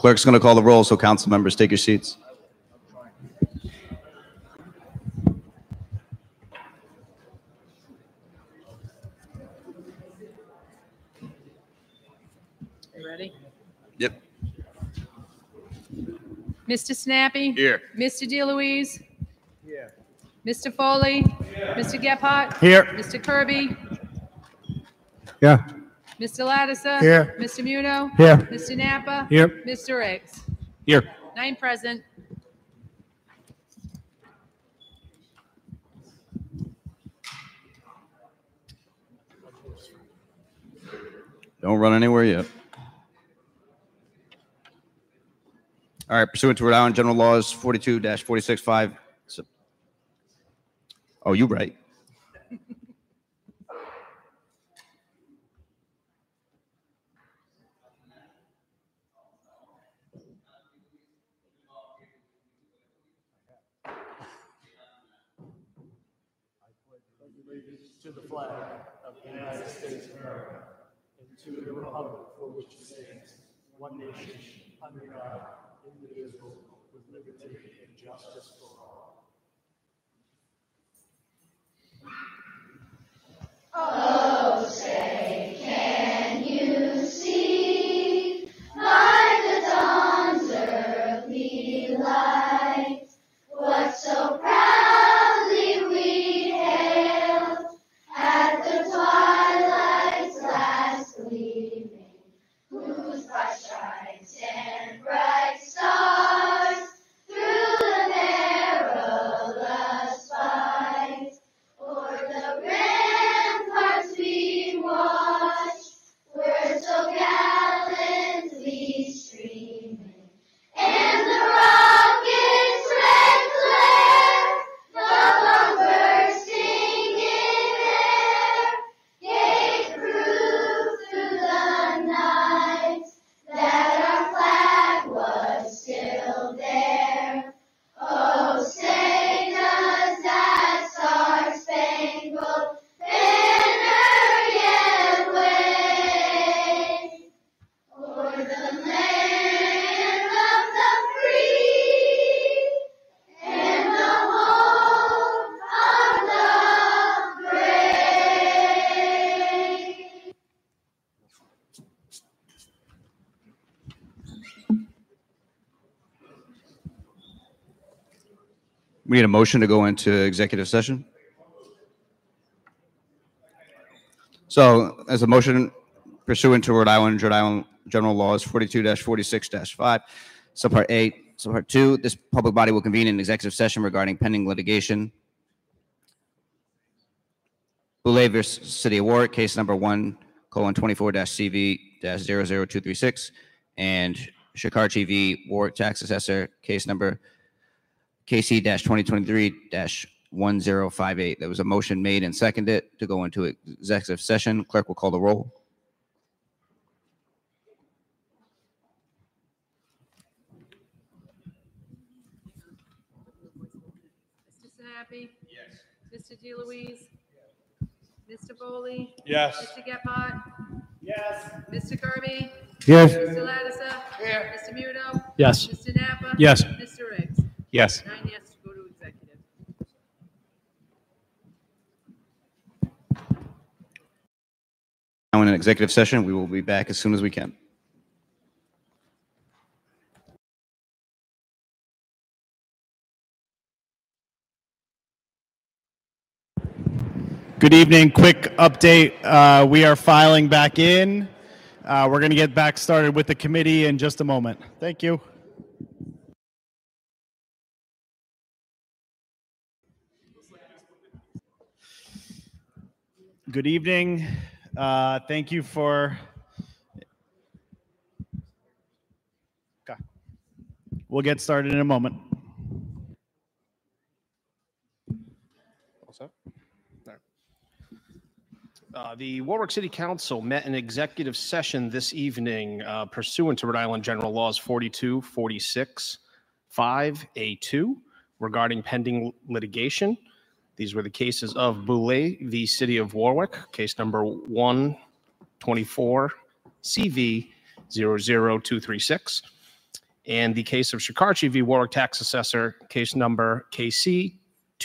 Clerk's going to call the roll, so council members take your seats. You ready? Yep. Mr. Snappy? Here. Mr. DeLuise? Here. Mr. Foley? Here. Mr. Gephardt? Here. Mr. Kirby? Yeah. Mr. Lattiser? Here. Mr. Muno? Here. Mr. Napa? Here. Mr. Riggs? Here. 9 present. Don't run anywhere yet. All right, pursuant to Rhode Island General Laws 42-46(5). Oh, you right. To the flag of the United States of America and to the republic for which it stands, one nation, under God, indivisible, with liberty and justice for all. Oh, say, can you see by the dawn's early light what so proudly we hailed at the twilight's last gleaming, whose bright shines and bright stars through the perilous fight o'er the ramparts we watched were so gallantly streaming, and the rocket's red glare fell on bursting in air, gave proof through the night that our flag was still there. Oh, say does that star-spangled banner yet wave o'er the land of the free and the home of the brave? We need a motion to go into executive session. So, as a motion pursuant to Rhode Island General Laws 42-46-5, subpart A, subpart 2, this public body will convene an executive session regarding pending litigation. Boulay versus City of Warwick, case number 1:24-CV-00236, and Shikarchi v. Warwick Tax Assessor, case number KC-2023-1058. There was a motion made and seconded to go into executive session. Clerk will call the roll. Mr. Snappy? Yes. Mr. DeLuise? Mr. Foley? Yes. Mr. Gephardt? Yes. Mr. Kirby? Yes. Mr. Lattiser? Here. Mr. Muno? Yes. Mr. Napa? Yes. Mr. Riggs? Yes. 9 yes to go to executive. Now in an executive session, we will be back as soon as we can. Good evening. Quick update. We are filing back in. We're going to get back started with the committee in just a moment. Thank you. Good evening. Thank you for... Okay. We'll get started in a moment. The Warwick City Council met in executive session this evening pursuant to Rhode Island General Laws 42-46(5)(a)(2) regarding pending litigation. These were the cases of Boulay v. City of Warwick, case number 124CV-00236, and the case of Shikarchi v. Warwick Tax Assessor, case number KC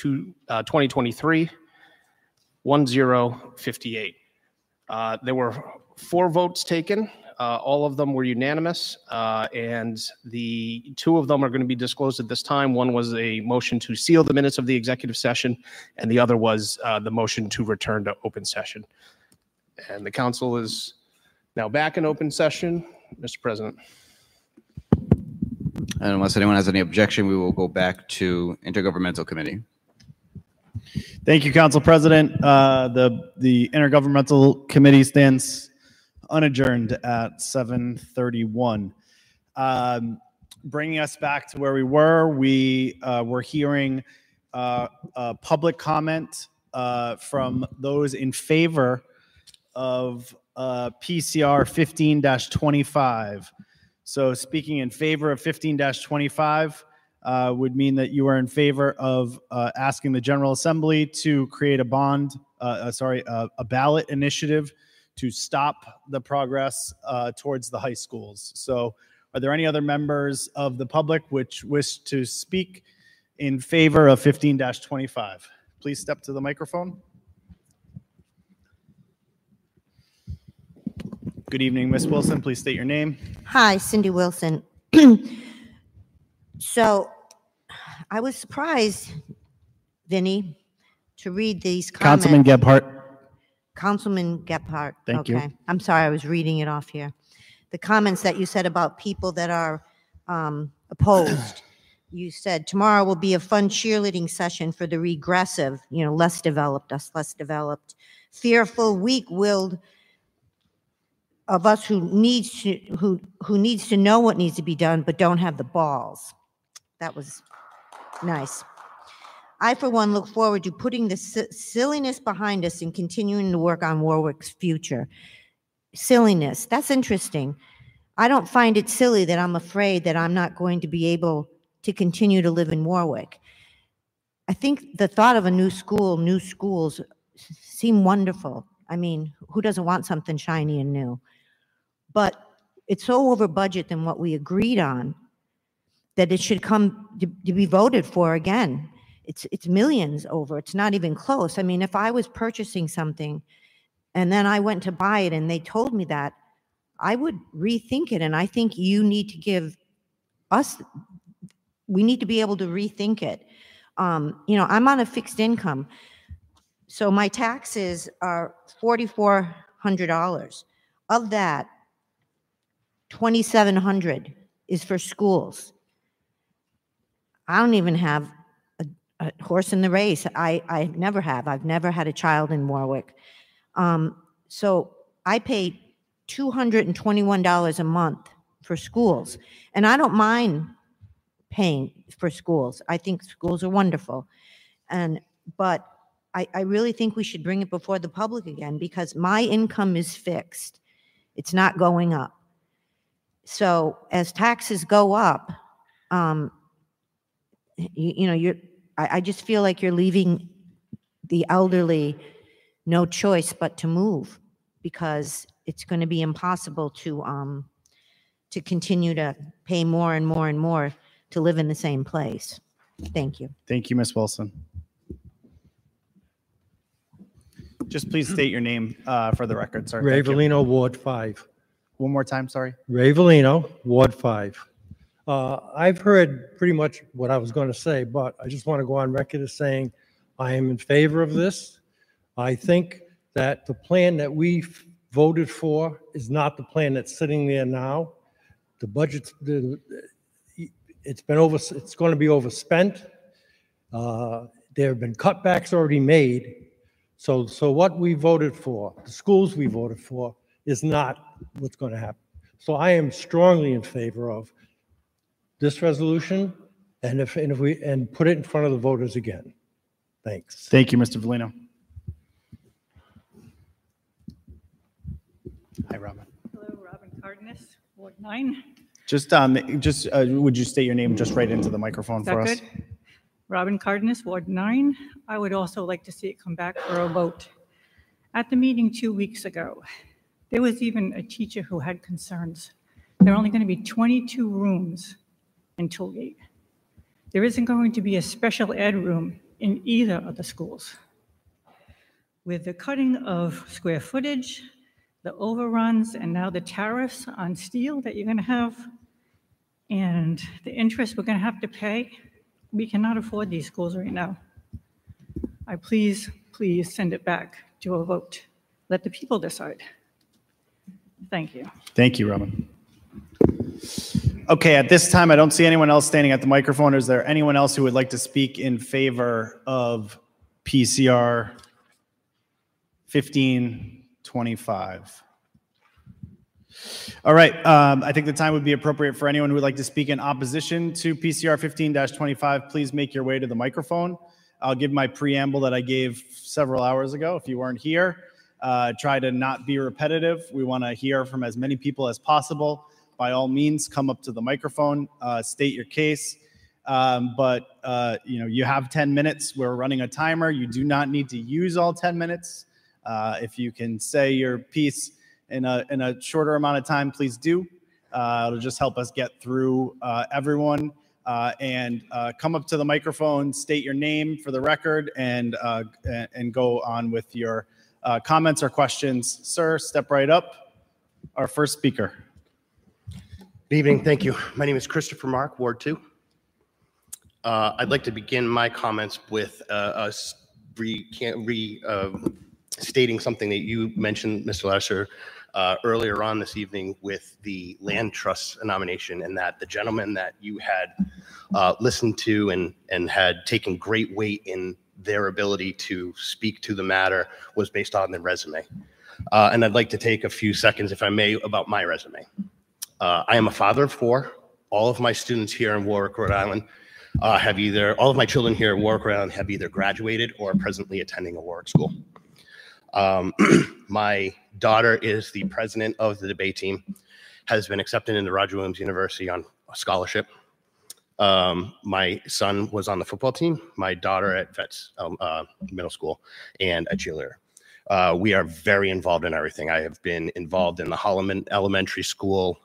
2023-1058. There were 4 votes taken. All of them were unanimous, and the 2 of them are going to be disclosed at this time. One was a motion to seal the minutes of the executive session, and the other was the motion to return to open session. And the council is now back in open session. Mr. President. And unless anyone has any objection, we will go back to Intergovernmental Committee. Thank you, Council President. The Intergovernmental Committee stands unadjourned at 7:31. Bringing us back to where we were hearing public comment from those in favor of PCR 15-25. So speaking in favor of 15-25 would mean that you are in favor of asking the General Assembly to create a ballot initiative to stop the progress towards the high schools. So are there any other members of the public which wish to speak in favor of 15-25? Please step to the microphone. Good evening, Ms. Wilson. Please state your name. Hi, Cindy Wilson. So I was surprised, Vinny, to read these comments. Councilman Gebhardt. Thank you. Okay. I'm sorry, I was reading it off here. The comments that you said about people that are opposed. You said tomorrow will be a fun cheerleading session for the regressive, less developed, us less developed, fearful, weak-willed of us who needs to know what needs to be done but don't have the balls. That was nice. I, for one, look forward to putting the silliness behind us and continuing to work on Warwick's future. Silliness, that's interesting. I don't find it silly that I'm afraid that I'm not going to be able to continue to live in Warwick. I think the thought of a new school, new schools seem wonderful. I mean, who doesn't want something shiny and new? But it's so over budget than what we agreed on that it should come to be voted for again. It's millions over. It's not even close. I mean, if I was purchasing something and then I went to buy it and they told me that, I would rethink it. And I think you need to give us, we need to be able to rethink it. I'm on a fixed income. So my taxes are $4,400. Of that, $2,700 is for schools. I don't even have a horse in the race. I never have. I've never had a child in Warwick. So I pay $221 a month for schools. And I don't mind paying for schools. I think schools are wonderful. But I really think we should bring it before the public again because my income is fixed. It's not going up. So as taxes go up, I just feel like you're leaving the elderly no choice but to move because it's going to be impossible to continue to pay more and more and more to live in the same place. Thank you. Thank you, Ms. Wilson. Just please state your name for the record, sir. Ray Valino, Ward 5. One more time, sorry. Ray Valino, Ward 5. I've heard pretty much what I was going to say, but I just want to go on record as saying I am in favor of this. I think that the plan that we voted for is not the plan that's sitting there now. The budget's it's going to be overspent. There have been cutbacks already made. So what we voted for, the schools we voted for, is not what's going to happen. So I am strongly in favor of this resolution, and if we put it in front of the voters again. Thanks. Thank you, Mr. Valino. Hi, Robin. Hello, Robin Cardenas, Ward 9. Just would you state your name just right into the microphone Is for that us? good? Robin Cardenas, Ward 9. I would also like to see it come back for a vote. At the meeting 2 weeks ago, there was even a teacher who had concerns. There are only going to be 22 rooms in Tollgate. There isn't going to be a special ed room in either of the schools. With the cutting of square footage, the overruns, and now the tariffs on steel that you're going to have, and the interest we're going to have to pay, we cannot afford these schools right now. Please send it back to a vote. Let the people decide. Thank you. Thank you, Robin. Okay, at this time, I don't see anyone else standing at the microphone. Is there anyone else who would like to speak in favor of PCR 1525? All right, I think the time would be appropriate for anyone who would like to speak in opposition to PCR 15-25. Please make your way to the microphone. I'll give my preamble that I gave several hours ago if you weren't here. Try to not be repetitive. We want to hear from as many people as possible. By all means, come up to the microphone, state your case. You have 10 minutes. We're running a timer. You do not need to use all 10 minutes. If you can say your piece in a shorter amount of time, please do. It'll just help us get through everyone. And come up to the microphone, state your name for the record, and go on with your comments or questions. Sir, step right up. Our first speaker. Good evening. Thank you. My name is Christopher Mark, Ward 2. I'd like to begin my comments with us stating something that you mentioned, Mr. Lasser, earlier on this evening with the land trust nomination, and that the gentleman that you had listened to and had taken great weight in their ability to speak to the matter was based on their resume. And I'd like to take a few seconds, if I may, about my resume. I am a father of 4. All of my students here in Warwick, Rhode Island, all of my children here in Warwick, Rhode Island have either graduated or are presently attending a Warwick school. My daughter is the president of the debate team, has been accepted into Roger Williams University on a scholarship. My son was on the football team, my daughter at Vets Middle School, and a cheerleader. We are very involved in everything. I have been involved in the Holloman Elementary School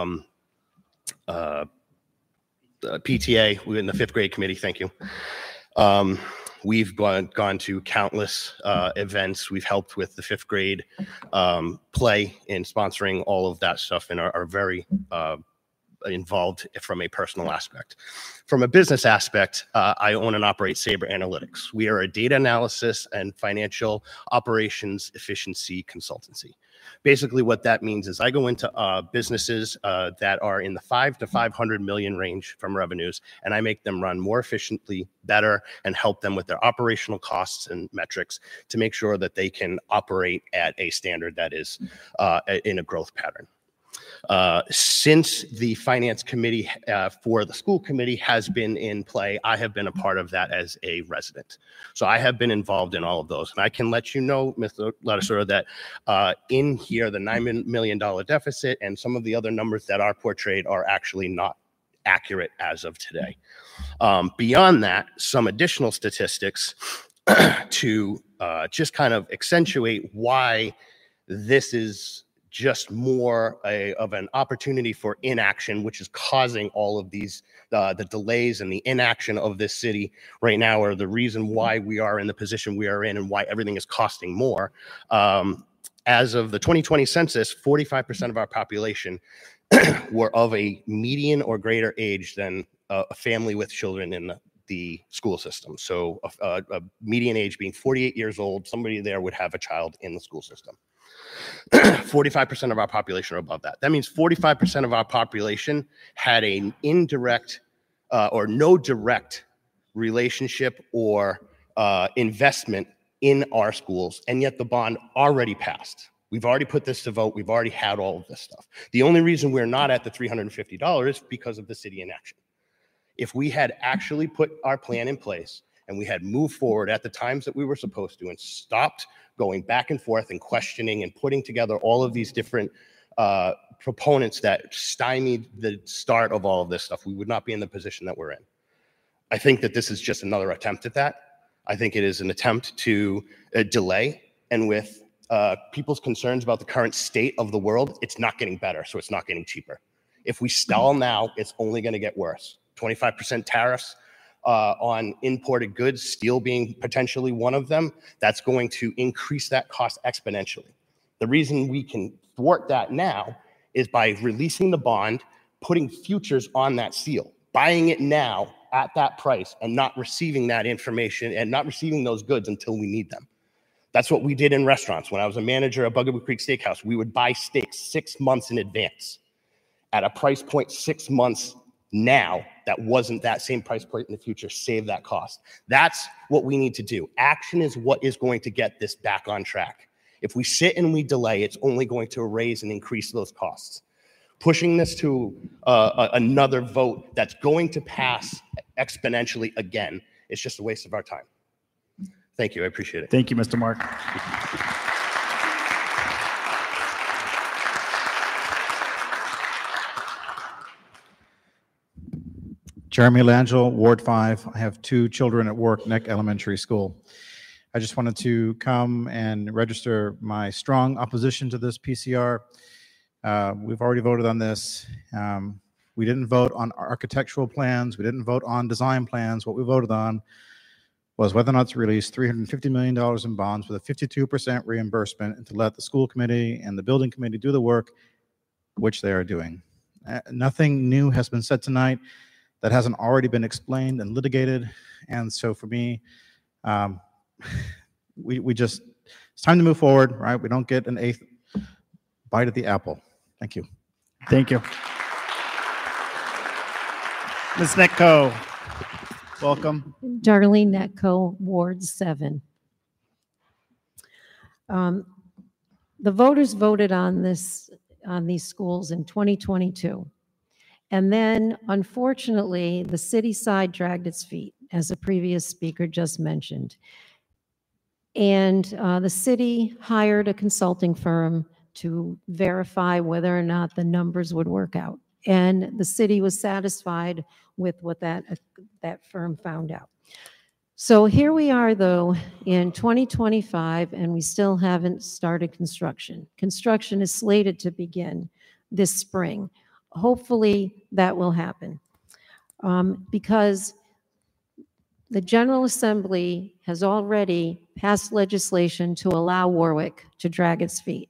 PTA. We're in the 5th grade committee. Thank you. We've gone to countless events. We've helped with the 5th grade play in sponsoring all of that stuff, and are very involved from a personal aspect. From a business aspect, I own and operate Sabre Analytics. We are a data analysis and financial operations efficiency consultancy. Basically, what that means is I go into businesses that are in the 5 to 500 million range from revenues, and I make them run more efficiently, better, and help them with their operational costs and metrics to make sure that they can operate at a standard that is in a growth pattern. Since the finance committee for the school committee has been in play, I have been a part of that as a resident. So I have been involved in all of those. And I can let you know, Mr. Ladisura, that in here, the $9 million deficit and some of the other numbers that are portrayed are actually not accurate as of today. Beyond that, some additional statistics to just kind of accentuate why this is just more of an opportunity for inaction, which is causing all of these, the delays and the inaction of this city right now are the reason why we are in the position we are in and why everything is costing more. As of the 2020 census, 45% of our population were of a median or greater age than a family with children in the school system. So a median age being 48 years old, somebody there would have a child in the school system. 45% of our population are above that. That means 45% of our population had an indirect or no direct relationship or investment in our schools, and yet the bond already passed. We've already put this to vote. We've already had all of this stuff. The only reason we're not at the $350 is because of the city inaction. If we had actually put our plan in place and we had moved forward at the times that we were supposed to and stopped going back and forth and questioning and putting together all of these different proponents that stymied the start of all of this stuff, we would not be in the position that we're in. I think that this is just another attempt at that. I think it is an attempt to delay, and with people's concerns about the current state of the world, it's not getting better, so it's not getting cheaper. If we stall now, it's only going to get worse. 25% tariffs on imported goods, steel being potentially one of them, that's going to increase that cost exponentially. The reason we can thwart that now is by releasing the bond, putting futures on that steel, buying it now at that price and not receiving that information and not receiving those goods until we need them. That's what we did in restaurants. When I was a manager at Bugaboo Creek Steakhouse, we would buy steaks 6 months in advance at a price point 6 months now that wasn't that same price point in the future. Save that cost. That's what we need to do. Action is what is going to get this back on track. If we sit and we delay, it's only going to raise and increase those costs. Pushing this to another vote that's going to pass exponentially again, it's just a waste of our time. Thank you. I appreciate it. Thank you, Mr. Mark. Jeremy Langell, Ward 5. I have 2 children at work, Neck Elementary School. I just wanted to come and register my strong opposition to this PCR. We've already voted on this. We didn't vote on architectural plans. We didn't vote on design plans. What we voted on was whether or not to release $350 million in bonds with a 52% reimbursement and to let the school committee and the building committee do the work, which they are doing. Nothing new has been said tonight that hasn't already been explained and litigated. And so for me, we just, it's time to move forward, right? We don't get an 8th bite at the apple. Thank you. Thank you. Ms. Netco, welcome. Darlene Netco, Ward 7. The voters voted on these schools in 2022. And then, unfortunately, the city side dragged its feet, as the previous speaker just mentioned. And the city hired a consulting firm to verify whether or not the numbers would work out. And the city was satisfied with what that firm found out. So here we are, though, in 2025, and we still haven't started construction. Construction is slated to begin this spring. Hopefully that will happen because the General Assembly has already passed legislation to allow Warwick to drag its feet.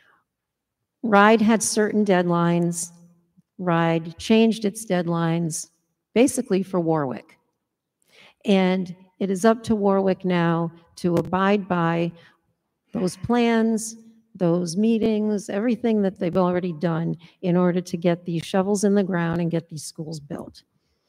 RIDE had certain deadlines. RIDE changed its deadlines basically for Warwick. And it is up to Warwick now to abide by those plans, those meetings, everything that they've already done in order to get these shovels in the ground and get these schools built.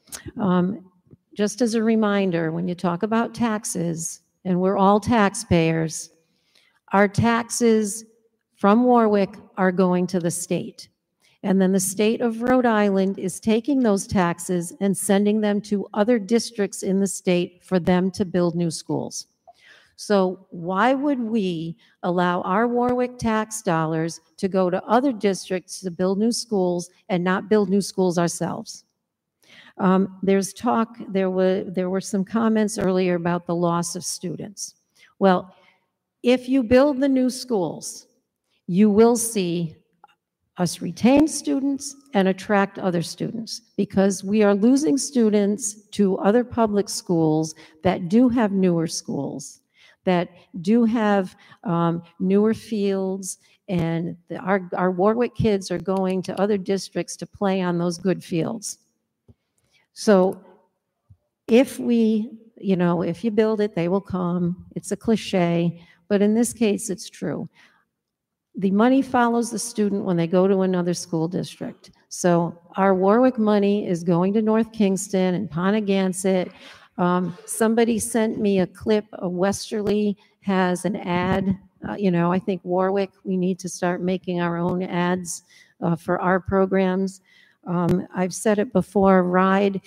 Just as a reminder, when you talk about taxes, and we're all taxpayers, our taxes from Warwick are going to the state. And then the state of Rhode Island is taking those taxes and sending them to other districts in the state for them to build new schools. So why would we allow our Warwick tax dollars to go to other districts to build new schools and not build new schools ourselves? There's talk, there were some comments earlier about the loss of students. Well, if you build the new schools, you will see us retain students and attract other students because we are losing students to other public schools that do have newer schools, that do have newer fields, and our Warwick kids are going to other districts to play on those good fields. So if we, if you build it, they will come. It's a cliche, but in this case, it's true. The money follows the student when they go to another school district. So our Warwick money is going to North Kingston and Ponegantset. Somebody sent me a clip of Westerly has an ad. I think Warwick, we need to start making our own ads for our programs. I've said it before, RIDE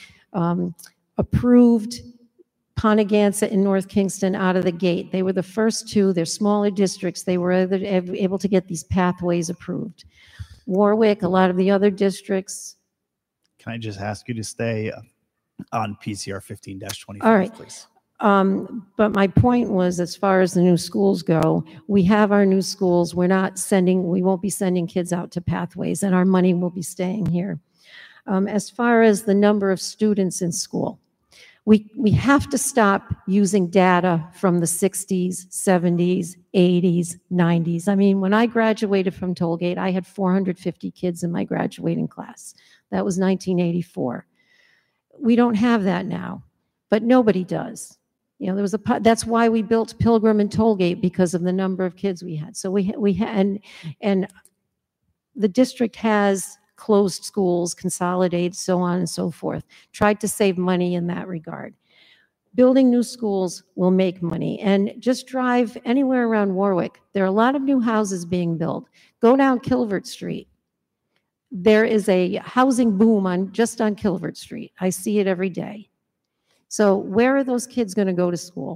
approved Ponegantset and North Kingston out of the gate. They were the first two. They're smaller districts. They were able to get these pathways approved. Warwick, a lot of the other districts. Can I just ask you to stay on PCR 15-25, All right. please? But my point was, as far as the new schools go, we have our new schools. We won't be sending kids out to pathways, and our money will be staying here. As far as the number of students in school, we have to stop using data from the 60s, 70s, 80s, 90s. I mean, when I graduated from Tollgate, I had 450 kids in my graduating class. That was 1984. We don't have that now, but nobody does. You know, that's why we built Pilgrim and Tollgate, because of the number of kids we had. So and the district has closed schools, consolidated, so on and so forth, tried to save money in that regard. Building new schools will make money. And just drive anywhere around Warwick. There are a lot of new houses being built. Go down Kilvert Street. There is a housing boom just on Kilvert Street. I see it every day. So where are those kids going to go to school?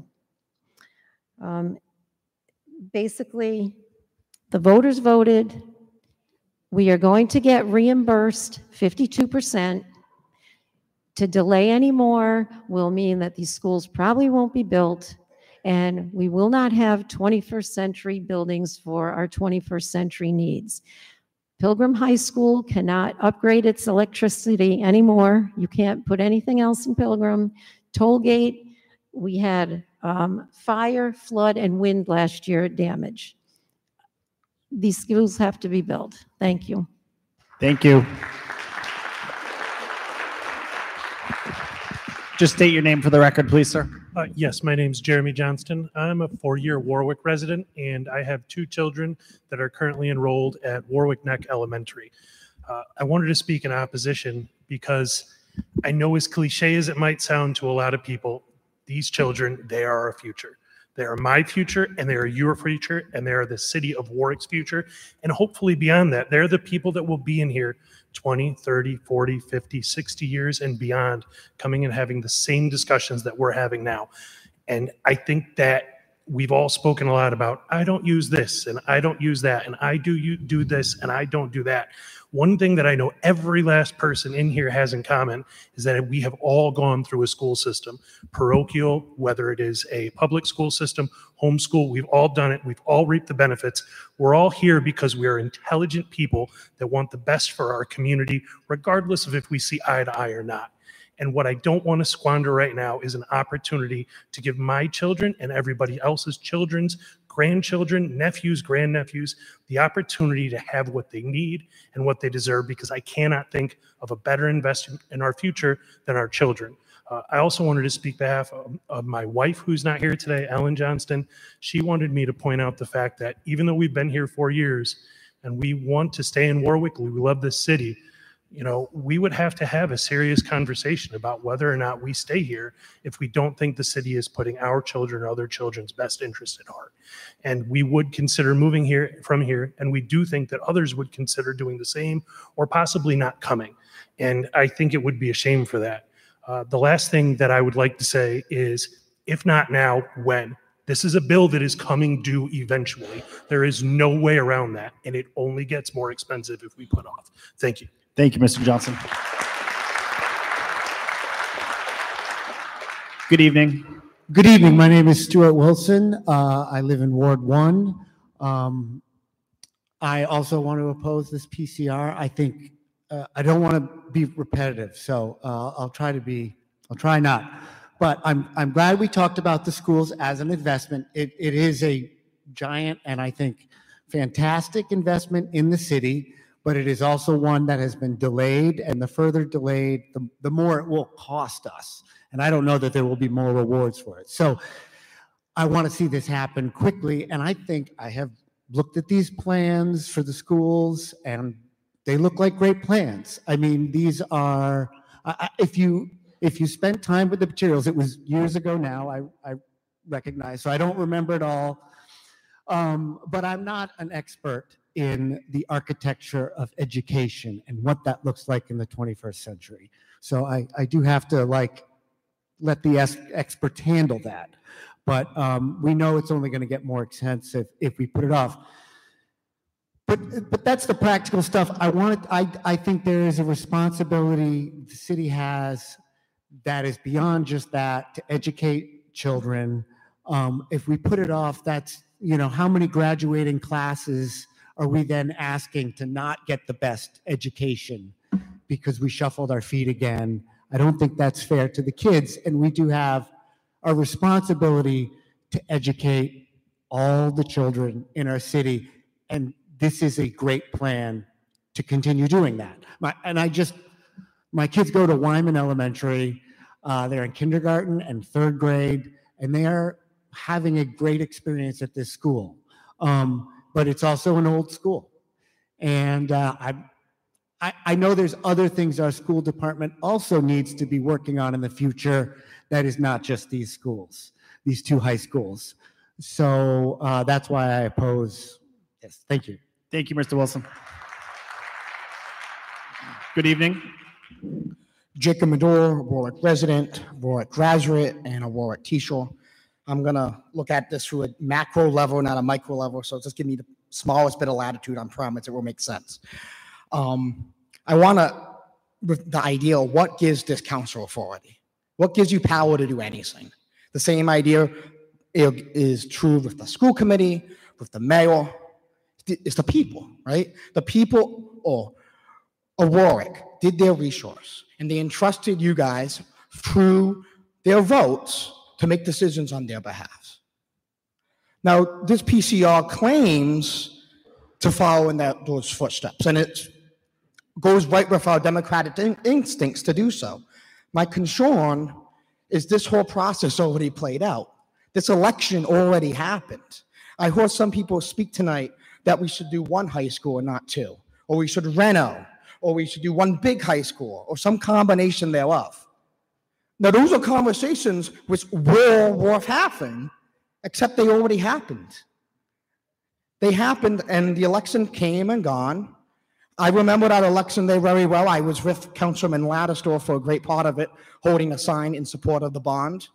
Basically, the voters voted. We are going to get reimbursed 52%. To delay any more will mean that these schools probably won't be built, and we will not have 21st century buildings for our 21st century needs. Pilgrim High School cannot upgrade its electricity anymore. You can't put anything else in Pilgrim. Tollgate, we had fire, flood, and wind last year damage. These schools have to be built. Thank you. Thank you. Just state your name for the record, please, sir. Yes, my name's Jeremy Johnston. I'm a four-year Warwick resident, and I have two children that are currently enrolled at Warwick Neck Elementary. I wanted to speak in opposition because I know, as cliche as it might sound to a lot of people, these children, they are our future. They are my future, and they are your future, and they are the city of Warwick's future. And hopefully beyond that, they're the people that will be in here 20, 30, 40, 50, 60 years and beyond, coming and having the same discussions that we're having now. And I think that we've all spoken a lot about, I don't use this, and I don't use that, and I do this, and I don't do that. One thing that I know every last person in here has in common is that we have all gone through a school system, parochial, whether it is a public school system, homeschool, we've all done it. We've all reaped the benefits. We're all here because we are intelligent people that want the best for our community, regardless of if we see eye to eye or not. And what I don't want to squander right now is an opportunity to give my children and everybody else's children's grandchildren, nephews, grandnephews, the opportunity to have what they need and what they deserve, because I cannot think of a better investment in our future than our children. I also wanted to speak on behalf of my wife, who's not here today, Ellen Johnston. She wanted me to point out the fact that even though we've been here 4 years and we want to stay in Warwick, we love this city, you know, we would have to have a serious conversation about whether or not we stay here if we don't think the city is putting our children or other children's best interest at heart. And we would consider moving here from here, and we do think that others would consider doing the same or possibly not coming. And I think it would be a shame for that. The last thing that I would like to say is, if not now, when? This is a bill that is coming due eventually. There is no way around that, and it only gets more expensive if we put off. Thank you. Thank you, Mr. Johnson. Good evening. Good evening. My name is Stuart Wilson. I live in Ward 1. I also want to oppose this PCR. I think I don't want to be repetitive, so I'll try not. But I'm glad we talked about the schools as an investment. It is a giant and I think fantastic investment in the city, but it is also one that has been delayed, and the further delayed, the more it will cost us. And I don't know that there will be more rewards for it. So I want to see this happen quickly, and I think I have looked at these plans for the schools, and they look like great plans. I mean, these are, if you spent time with the materials, it was years ago now, I recognize, so I don't remember it all. But I'm not an expert in the architecture of education and what that looks like in the 21st century. So I do have to let the experts handle that. But we know it's only going to get more expensive if we put it off. But that's the practical stuff. I think there is a responsibility the city has that is beyond just that, to educate children. If we put it off, that's, how many graduating classes are we then asking to not get the best education because we shuffled our feet again. I don't think that's fair to the kids, and we do have a responsibility to educate all the children in our city, and this is a great plan to continue doing that. My kids go to Wyman Elementary. They're in kindergarten and third grade, and they are having a great experience at this school. But it's also an old school. And I know there's other things our school department also needs to be working on in the future that is not just these schools, these two high schools. So that's why I oppose this. Thank you. Thank you, Mr. Wilson. Good evening. Jacob Medor, Warwick resident, Warwick graduate, and a Warwick teacher. I'm going to look at this through a macro level, not a micro level. So just give me the smallest bit of latitude. I promise it will make sense. I want to, with the idea of what gives this council authority? What gives you power to do anything? The same idea is true with the school committee, with the mayor. It's the people, right? The people of Warwick did their resource, and they entrusted you guys through their votes to make decisions on their behalf. Now, this PCR claims to follow in those footsteps, and it goes right with our democratic instincts to do so. My concern is this whole process already played out. This election already happened. I heard some people speak tonight that we should do one high school and not two, or we should reno, or we should do one big high school, or some combination thereof. Now, those are conversations which were worth having, except they already happened. They happened, and the election came and gone. I remember that election day very well. I was with Councilman Ladistor for a great part of it, holding a sign in support of the bond.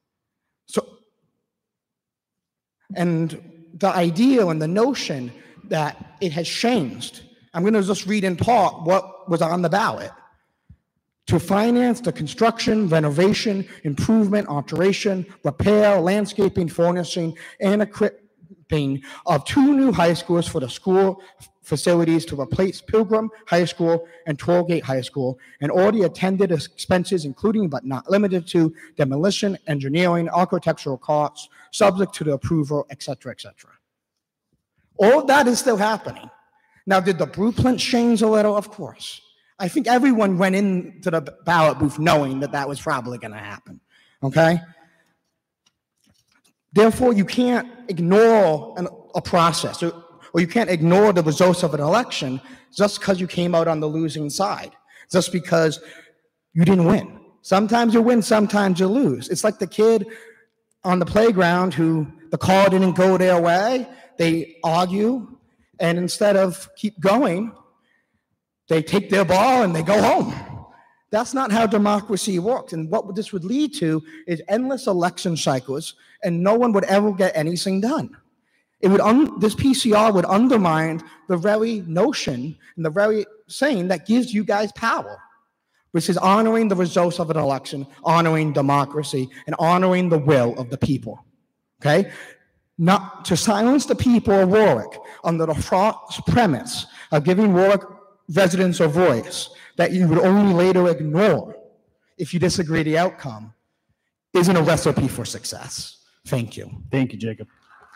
And the idea and the notion that it has changed, I'm going to just read in part what was on the ballot. To finance the construction, renovation, improvement, alteration, repair, landscaping, furnishing, and equipping of 2 new high schools for the school facilities to replace Pilgrim High School and Tollgate High School, and all the attended expenses, including but not limited to demolition, engineering, architectural costs, subject to the approval, et cetera, et cetera. All of that is still happening. Now, did the blueprint change a little? Of course. I think everyone went into the ballot booth knowing that that was probably going to happen, okay? Therefore, you can't ignore a process, or you can't ignore the results of an election just because you came out on the losing side, just because you didn't win. Sometimes you win, sometimes you lose. It's like the kid on the playground who the call didn't go their way, they argue, and instead of keep going, they take their ball and they go home. That's not how democracy works. And what this would lead to is endless election cycles, and no one would ever get anything done. It would this PCR would undermine the very notion and the very saying that gives you guys power, which is honoring the results of an election, honoring democracy, and honoring the will of the people. Okay? Not to silence the people of Warwick under the false premise of giving Warwick residents a voice that you would only later ignore if you disagree the outcome isn't a recipe for success. Thank you. Thank you, Jacob.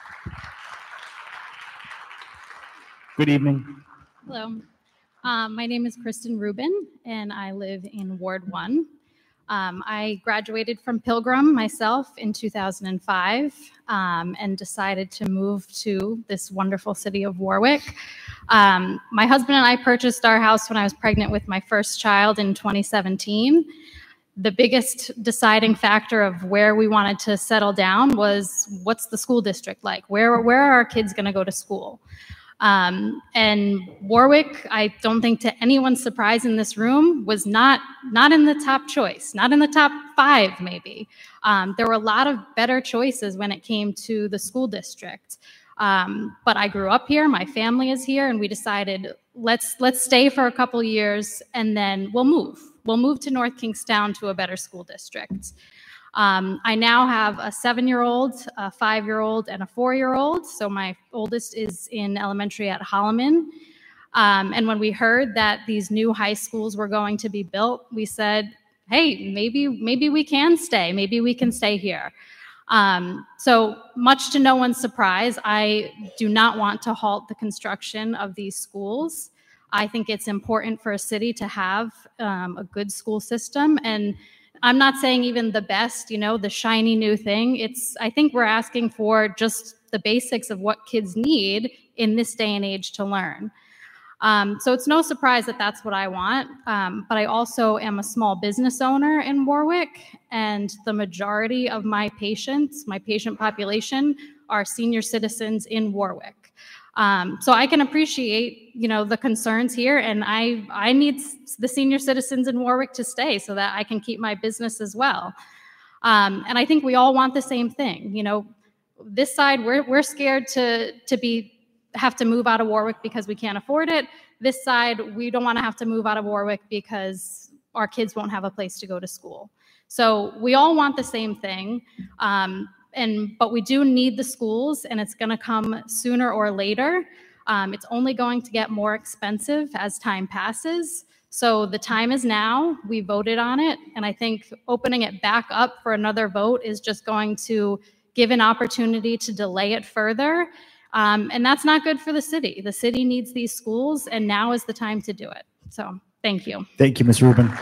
Good evening. Hello. My name is Kristen Rubin, and I live in Ward 1. I graduated from Pilgrim myself in 2005 and decided to move to this wonderful city of Warwick. My husband and I purchased our house when I was pregnant with my first child in 2017. The biggest deciding factor of where we wanted to settle down was, what's the school district like? Where are our kids going to go to school? And Warwick, I don't think to anyone's surprise in this room, was not in the top choice, not in the top 5 maybe. There were a lot of better choices when it came to the school district. But I grew up here, my family is here, and we decided let's stay for a couple years and then we'll move. We'll move to North Kingstown to a better school district. I now have a 7-year-old, a 5-year-old, and a 4-year-old. So my oldest is in elementary at Holloman. And when we heard that these new high schools were going to be built, we said, hey, maybe we can stay. Maybe we can stay here. So much to no one's surprise, I do not want to halt the construction of these schools. I think it's important for a city to have a good school system. And I'm not saying even the best, the shiny new thing. I think we're asking for just the basics of what kids need in this day and age to learn. So it's no surprise that that's what I want. But I also am a small business owner in Warwick, and the majority of my patient population, are senior citizens in Warwick. So I can appreciate, the concerns here, and I need the senior citizens in Warwick to stay so that I can keep my business as well. And I think we all want the same thing. This side, we're scared to have to move out of Warwick because we can't afford it. This side, we don't want to have to move out of Warwick because our kids won't have a place to go to school. So we all want the same thing, but we do need the schools, and it's going to come sooner or later. It's only going to get more expensive as time passes. So the time is now. We voted on it, and I think opening it back up for another vote is just going to give an opportunity to delay it further. And that's not good for the city. The city needs these schools, and now is the time to do it. So thank you. Thank you, Ms. Rubin.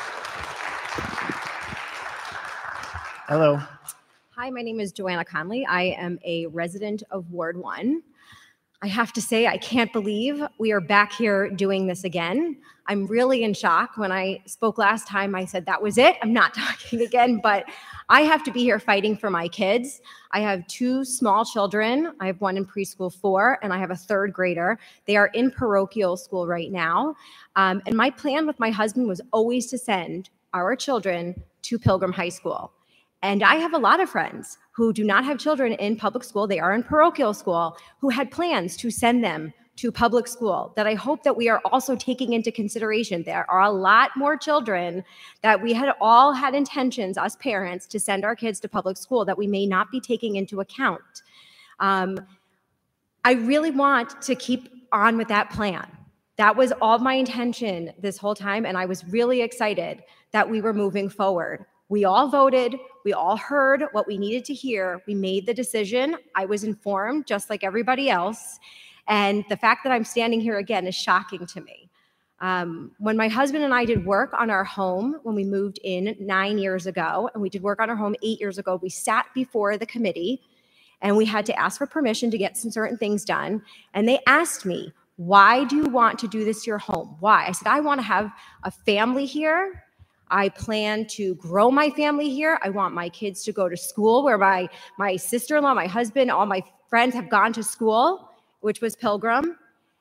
Hello. Hi, my name is Joanna Conley. I am a resident of Ward 1. I have to say, I can't believe we are back here doing this again. I'm really in shock. When I spoke last time, I said that was it. I'm not talking again, but I have to be here fighting for my kids. I have 2 small children. I have one in preschool 4, and I have a 3rd grader. They are in parochial school right now. And my plan with my husband was always to send our children to Pilgrim High School. And I have a lot of friends who do not have children in public school. They are in parochial school, who had plans to send them to public school, that I hope that we are also taking into consideration. There are a lot more children that we had all had intentions, us parents, to send our kids to public school that we may not be taking into account. I really want to keep on with that plan. That was all my intention this whole time, and I was really excited that we were moving forward. We all voted. We all heard what we needed to hear. We made the decision. I was informed just like everybody else. And the fact that I'm standing here again is shocking to me. When my husband and I did work on our home, when we moved in 9 years ago, and we did work on our home 8 years ago, we sat before the committee and we had to ask for permission to get some certain things done. And they asked me, why do you want to do this to your home? Why? I said, I want to have a family here. I plan to grow my family here. I want my kids to go to school where my sister-in-law, my husband, all my friends have gone to school, which was Pilgrim.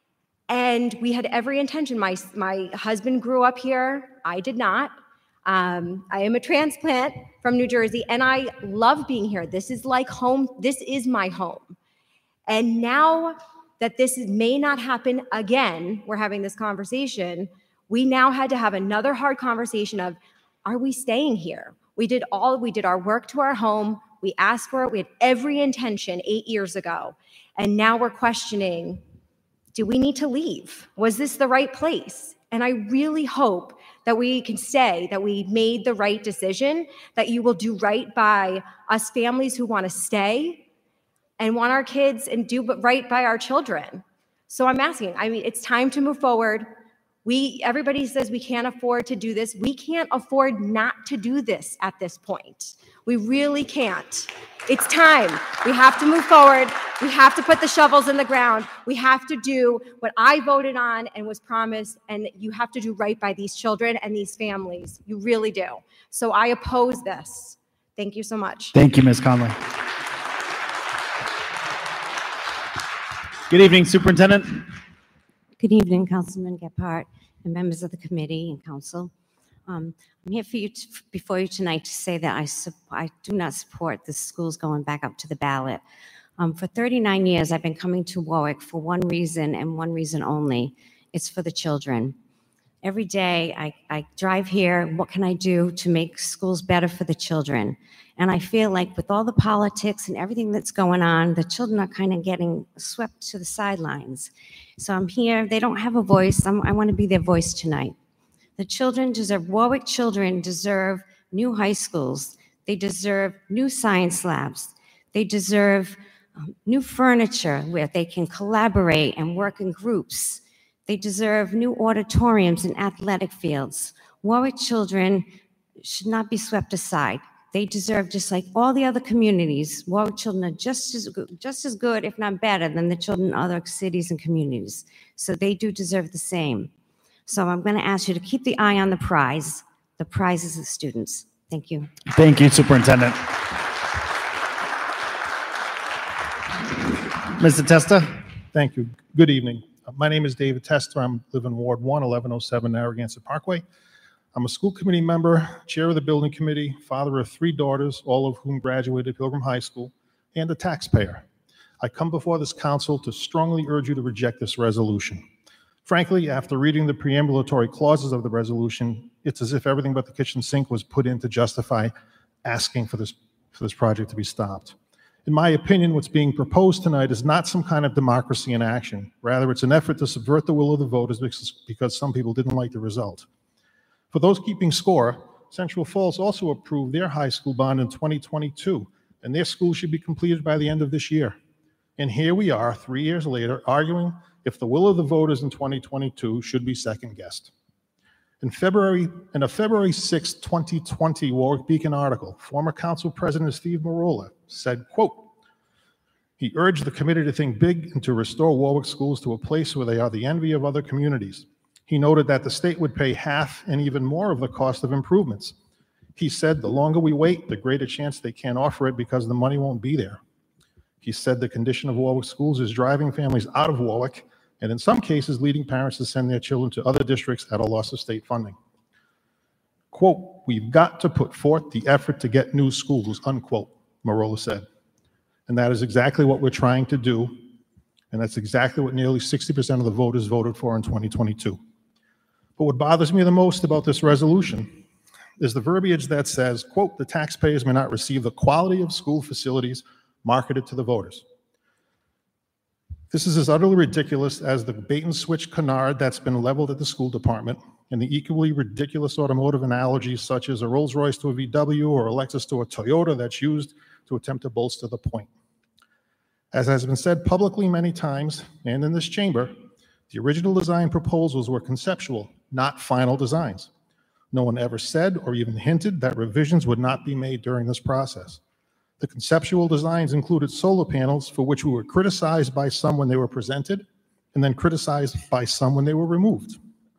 And we had every intention. My husband grew up here. I did not. I am a transplant from New Jersey, and I love being here. This is like home. This is my home. And now that this may not happen again, we're having this conversation, we now had to have another hard conversation of, are we staying here? We did our work to our home. We asked for it. We had every intention 8 years ago. And now we're questioning, do we need to leave? Was this the right place? And I really hope that we can say that we made the right decision, that you will do right by us families who want to stay and want our kids and do right by our children. So I'm asking, it's time to move forward. Everybody says we can't afford to do this. We can't afford not to do this at this point. We really can't. It's time. We have to move forward. We have to put the shovels in the ground. We have to do what I voted on and was promised, and you have to do right by these children and these families. You really do. So I oppose this. Thank you so much. Thank you, Ms. Conley. Good evening, Superintendent. Good evening, Councilman Gephardt and members of the committee and council. I'm here before you tonight to say that I do not support the schools going back up to the ballot. For 39 years, I've been coming to Warwick for one reason and one reason only. It's for the children. Every day I drive here. What can I do to make schools better for the children? And I feel like with all the politics and everything that's going on, the children are kind of getting swept to the sidelines. So I'm here. They don't have a voice. I want to be their voice tonight. The children deserve, Warwick children deserve new high schools. They deserve new science labs. They deserve new furniture where they can collaborate and work in groups. They deserve new auditoriums and athletic fields. Warwick children should not be swept aside. They deserve, just like all the other communities, Warwick children are just as good, if not better, than the children in other cities and communities. So they do deserve the same. So I'm going to ask you to keep the eye on the prize. The prize is the students. Thank you. Thank you, Superintendent. Mr. Testa? Thank you. Good evening. My name is David Tester. I live in Ward 1, 1107 Narragansett Parkway. I'm a school committee member, chair of the building committee, father of 3 daughters, all of whom graduated Pilgrim High School, and a taxpayer. I come before this council to strongly urge you to reject this resolution. Frankly, after reading the preambulatory clauses of the resolution, it's as if everything but the kitchen sink was put in to justify asking for this project to be stopped. In my opinion, what's being proposed tonight is not some kind of democracy in action. Rather, it's an effort to subvert the will of the voters because some people didn't like the result. For those keeping score, Central Falls also approved their high school bond in 2022, and their school should be completed by the end of this year. And here we are, 3 years later, arguing if the will of the voters in 2022 should be second-guessed. In a February 6, 2020 Warwick Beacon article, former Council President Steve Marola said, quote, he urged the committee to think big and to restore Warwick schools to a place where they are the envy of other communities. He noted that the state would pay half and even more of the cost of improvements. He said the longer we wait, the greater chance they can't offer it because the money won't be there. He said the condition of Warwick schools is driving families out of Warwick and in some cases leading parents to send their children to other districts at a loss of state funding. Quote, we've got to put forth the effort to get new schools, unquote, Marola said. And that is exactly what we're trying to do. And that's exactly what nearly 60% of the voters voted for in 2022. But what bothers me the most about this resolution is the verbiage that says, quote, the taxpayers may not receive the quality of school facilities marketed to the voters. This is as utterly ridiculous as the bait and switch canard that's been leveled at the school department and the equally ridiculous automotive analogies such as a Rolls-Royce to a VW or a Lexus to a Toyota that's used to attempt to bolster the point. As has been said publicly many times and in this chamber, the original design proposals were conceptual, not final designs. No one ever said or even hinted that revisions would not be made during this process. The conceptual designs included solar panels for which we were criticized by some when they were presented and then criticized by some when they were removed.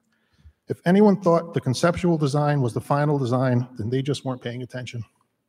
If anyone thought the conceptual design was the final design, then they just weren't paying attention.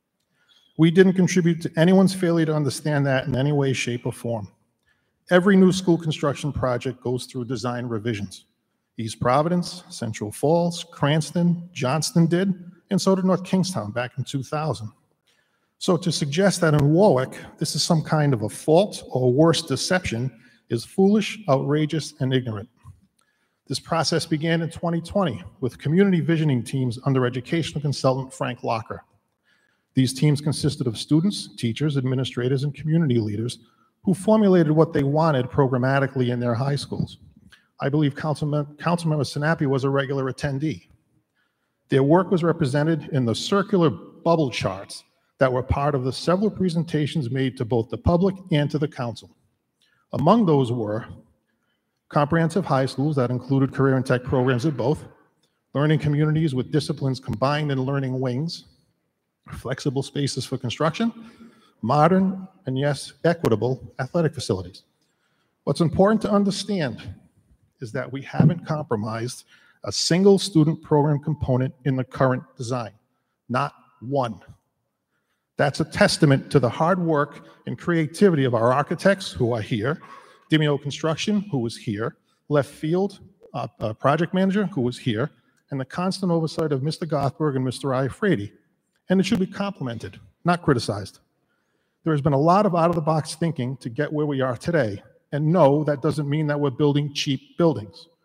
We didn't contribute to anyone's failure to understand that in any way, shape, or form. Every new school construction project goes through design revisions. East Providence, Central Falls, Cranston, Johnston did, and so did North Kingstown back in 2000. So to suggest that in Warwick, this is some kind of a fault or worse, deception is foolish, outrageous, and ignorant. This process began in 2020 with community visioning teams under educational consultant Frank Locker. These teams consisted of students, teachers, administrators, and community leaders who formulated what they wanted programmatically in their high schools. I believe Councilmember Sinapi was a regular attendee. Their work was represented in the circular bubble charts that were part of the several presentations made to both the public and to the council. Among those were comprehensive high schools that included career and tech programs at both, learning communities with disciplines combined in learning wings, flexible spaces for construction, modern, and yes, equitable athletic facilities. What's important to understand is that we haven't compromised a single student program component in the current design, not one. That's a testament to the hard work and creativity of our architects who are here, Demio Construction, who was here, Left Field project manager, who was here, and the constant oversight of Mr. Gothberg and Mr. Iafredi. And it should be complimented, not criticized. There has been a lot of out-of-the-box thinking to get where we are today. And no, that doesn't mean that we're building cheap buildings.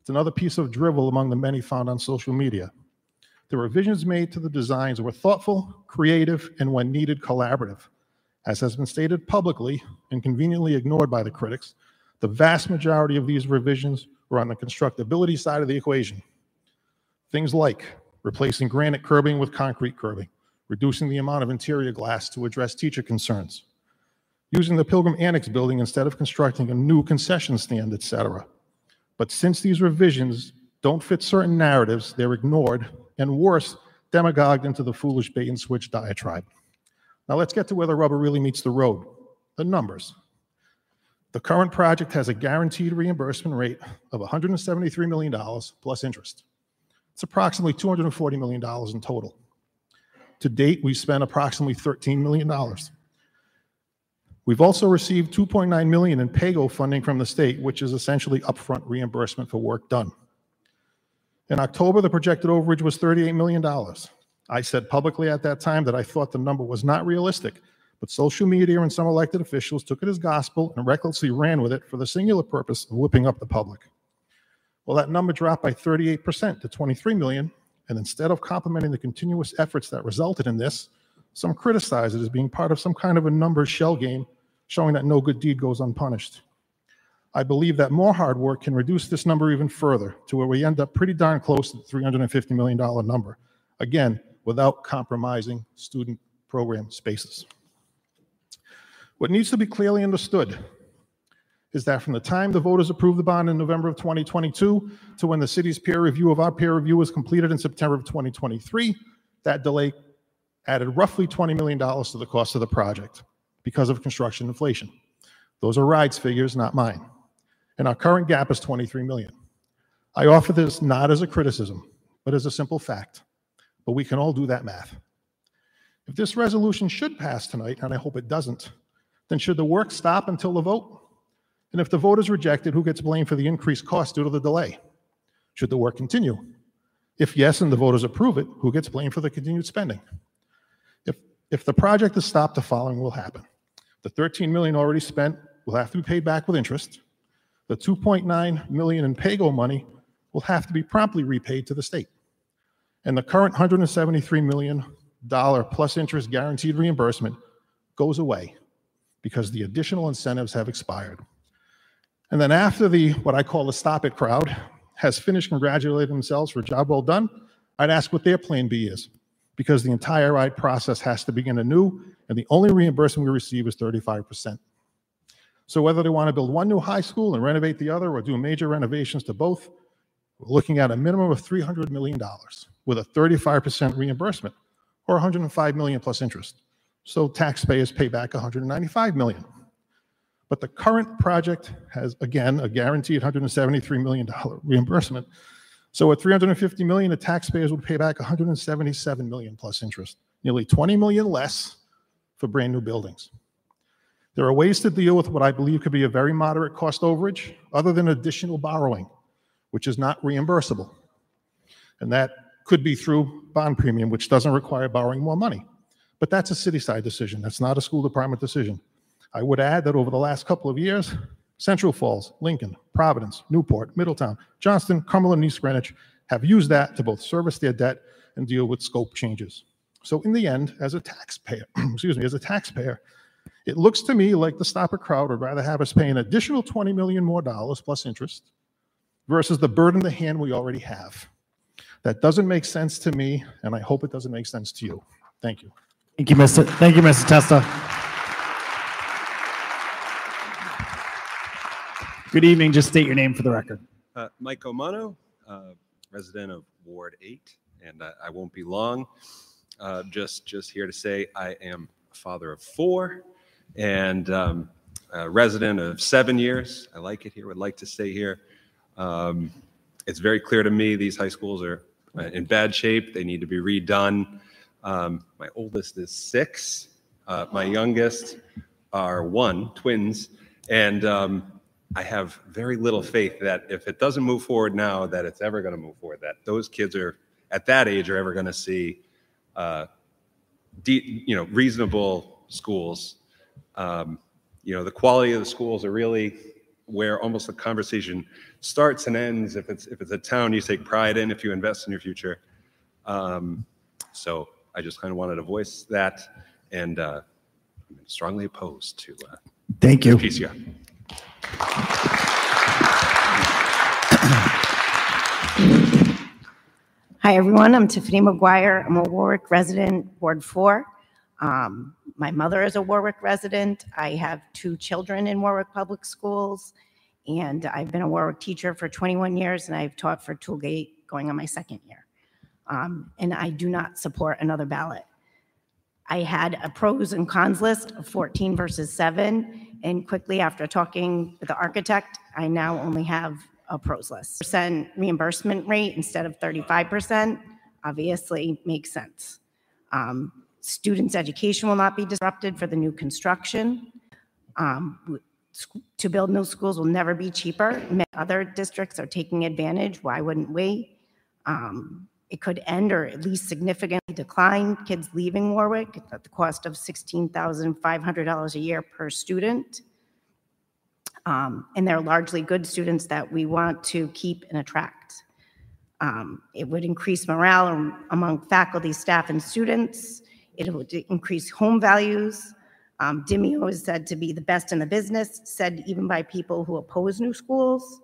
It's another piece of drivel among the many found on social media. The revisions made to the designs were thoughtful, creative, and when needed, collaborative. As has been stated publicly and conveniently ignored by the critics, the vast majority of these revisions were on the constructability side of the equation. Things like replacing granite curbing with concrete curbing, reducing the amount of interior glass to address teacher concerns, using the Pilgrim Annex building instead of constructing a new concession stand, etc. But since these revisions don't fit certain narratives, they're ignored, and worse, demagogued into the foolish bait and switch diatribe. Now let's get to where the rubber really meets the road, the numbers. The current project has a guaranteed reimbursement rate of $173 million plus interest. It's approximately $240 million in total. To date, we've spent approximately $13 million. We've also received $2.9 million in PAYGO funding from the state, which is essentially upfront reimbursement for work done. In October, the projected overage was $38 million. I said publicly at that time that I thought the number was not realistic, but social media and some elected officials took it as gospel and recklessly ran with it for the singular purpose of whipping up the public. Well, that number dropped by 38% to $23 million, and instead of complimenting the continuous efforts that resulted in this, some criticize it as being part of some kind of a numbers shell game, showing that no good deed goes unpunished. I believe that more hard work can reduce this number even further to where we end up pretty darn close to the $350 million number, again, without compromising student program spaces. What needs to be clearly understood is that from the time the voters approved the bond in November of 2022 to when the city's peer review of our peer review was completed in September of 2023, that delay added roughly $20 million to the cost of the project because of construction inflation. Those are RIDE's figures, not mine. And our current gap is $23 million. I offer this not as a criticism, but as a simple fact. But we can all do that math. If this resolution should pass tonight, and I hope it doesn't, then should the work stop until the vote? And if the vote is rejected, who gets blamed for the increased cost due to the delay? Should the work continue? If yes, and the voters approve it, who gets blamed for the continued spending? If the project is stopped, the following will happen. The $13 million already spent will have to be paid back with interest. The $2.9 million in PAYGO money will have to be promptly repaid to the state. And the current $173 million plus interest guaranteed reimbursement goes away because the additional incentives have expired. And then after what I call the stop it crowd has finished congratulating themselves for a job well done, I'd ask what their plan B is, because the entire RIDE process has to begin anew, and the only reimbursement we receive is 35%. So whether they want to build one new high school and renovate the other or do major renovations to both, we're looking at a minimum of $300 million with a 35% reimbursement or $105 million plus interest. So taxpayers pay back $195 million. But the current project has, again, a guaranteed $173 million reimbursement. So at $350 million, the taxpayers would pay back $177 million plus interest, nearly $20 million less for brand new buildings. There are ways to deal with what I believe could be a very moderate cost overage other than additional borrowing, which is not reimbursable. And that could be through bond premium, which doesn't require borrowing more money. But that's a city side decision. That's not a school department decision. I would add that over the last couple of years, Central Falls, Lincoln, Providence, Newport, Middletown, Johnston, Cumberland, and East Greenwich have used that to both service their debt and deal with scope changes. So in the end, as a taxpayer, it looks to me like the stop it crowd would rather have us pay an additional $20 million more plus interest versus the bird in the hand we already have. That doesn't make sense to me, and I hope it doesn't make sense to you. Thank you. Thank you, Mr. Testa. Good evening. Just state your name for the record. Mike Omano, resident of Ward 8, and I won't be long. Just here to say I am a father of 4 and a resident of 7 years. I like it here, would like to stay here. It's very clear to me these high schools are in bad shape. They need to be redone. My oldest is 6. My youngest are 1, twins. And I have very little faith that if it doesn't move forward now, that it's ever going to move forward, that those kids are at that age are ever going to see reasonable schools. The quality of the schools are really where almost the conversation starts and ends. If it's a town you take pride in, if you invest in your future. So I just kind of wanted to voice that, and I'm strongly opposed to Thank you. PCR. Hi, everyone. I'm Tiffany McGuire. I'm a Warwick resident, Ward 4. My mother is a Warwick resident. I have 2 children in Warwick Public Schools, and I've been a Warwick teacher for 21 years, and I've taught for Toolgate going on my 2nd year. And I do not support another ballot. I had a pros and cons list of 14 versus 7, and quickly after talking with the architect, I now only have a pros list. Percent reimbursement rate instead of 35% obviously makes sense. Students' education will not be disrupted for the new construction. To build new schools will never be cheaper. Other districts are taking advantage. Why wouldn't we? It could end or at least significantly decline kids leaving Warwick at the cost of $16,500 a year per student. And they're largely good students that we want to keep and attract. It would increase morale among faculty, staff, and students. It would increase home values. Dimeo is said to be the best in the business, said even by people who oppose new schools.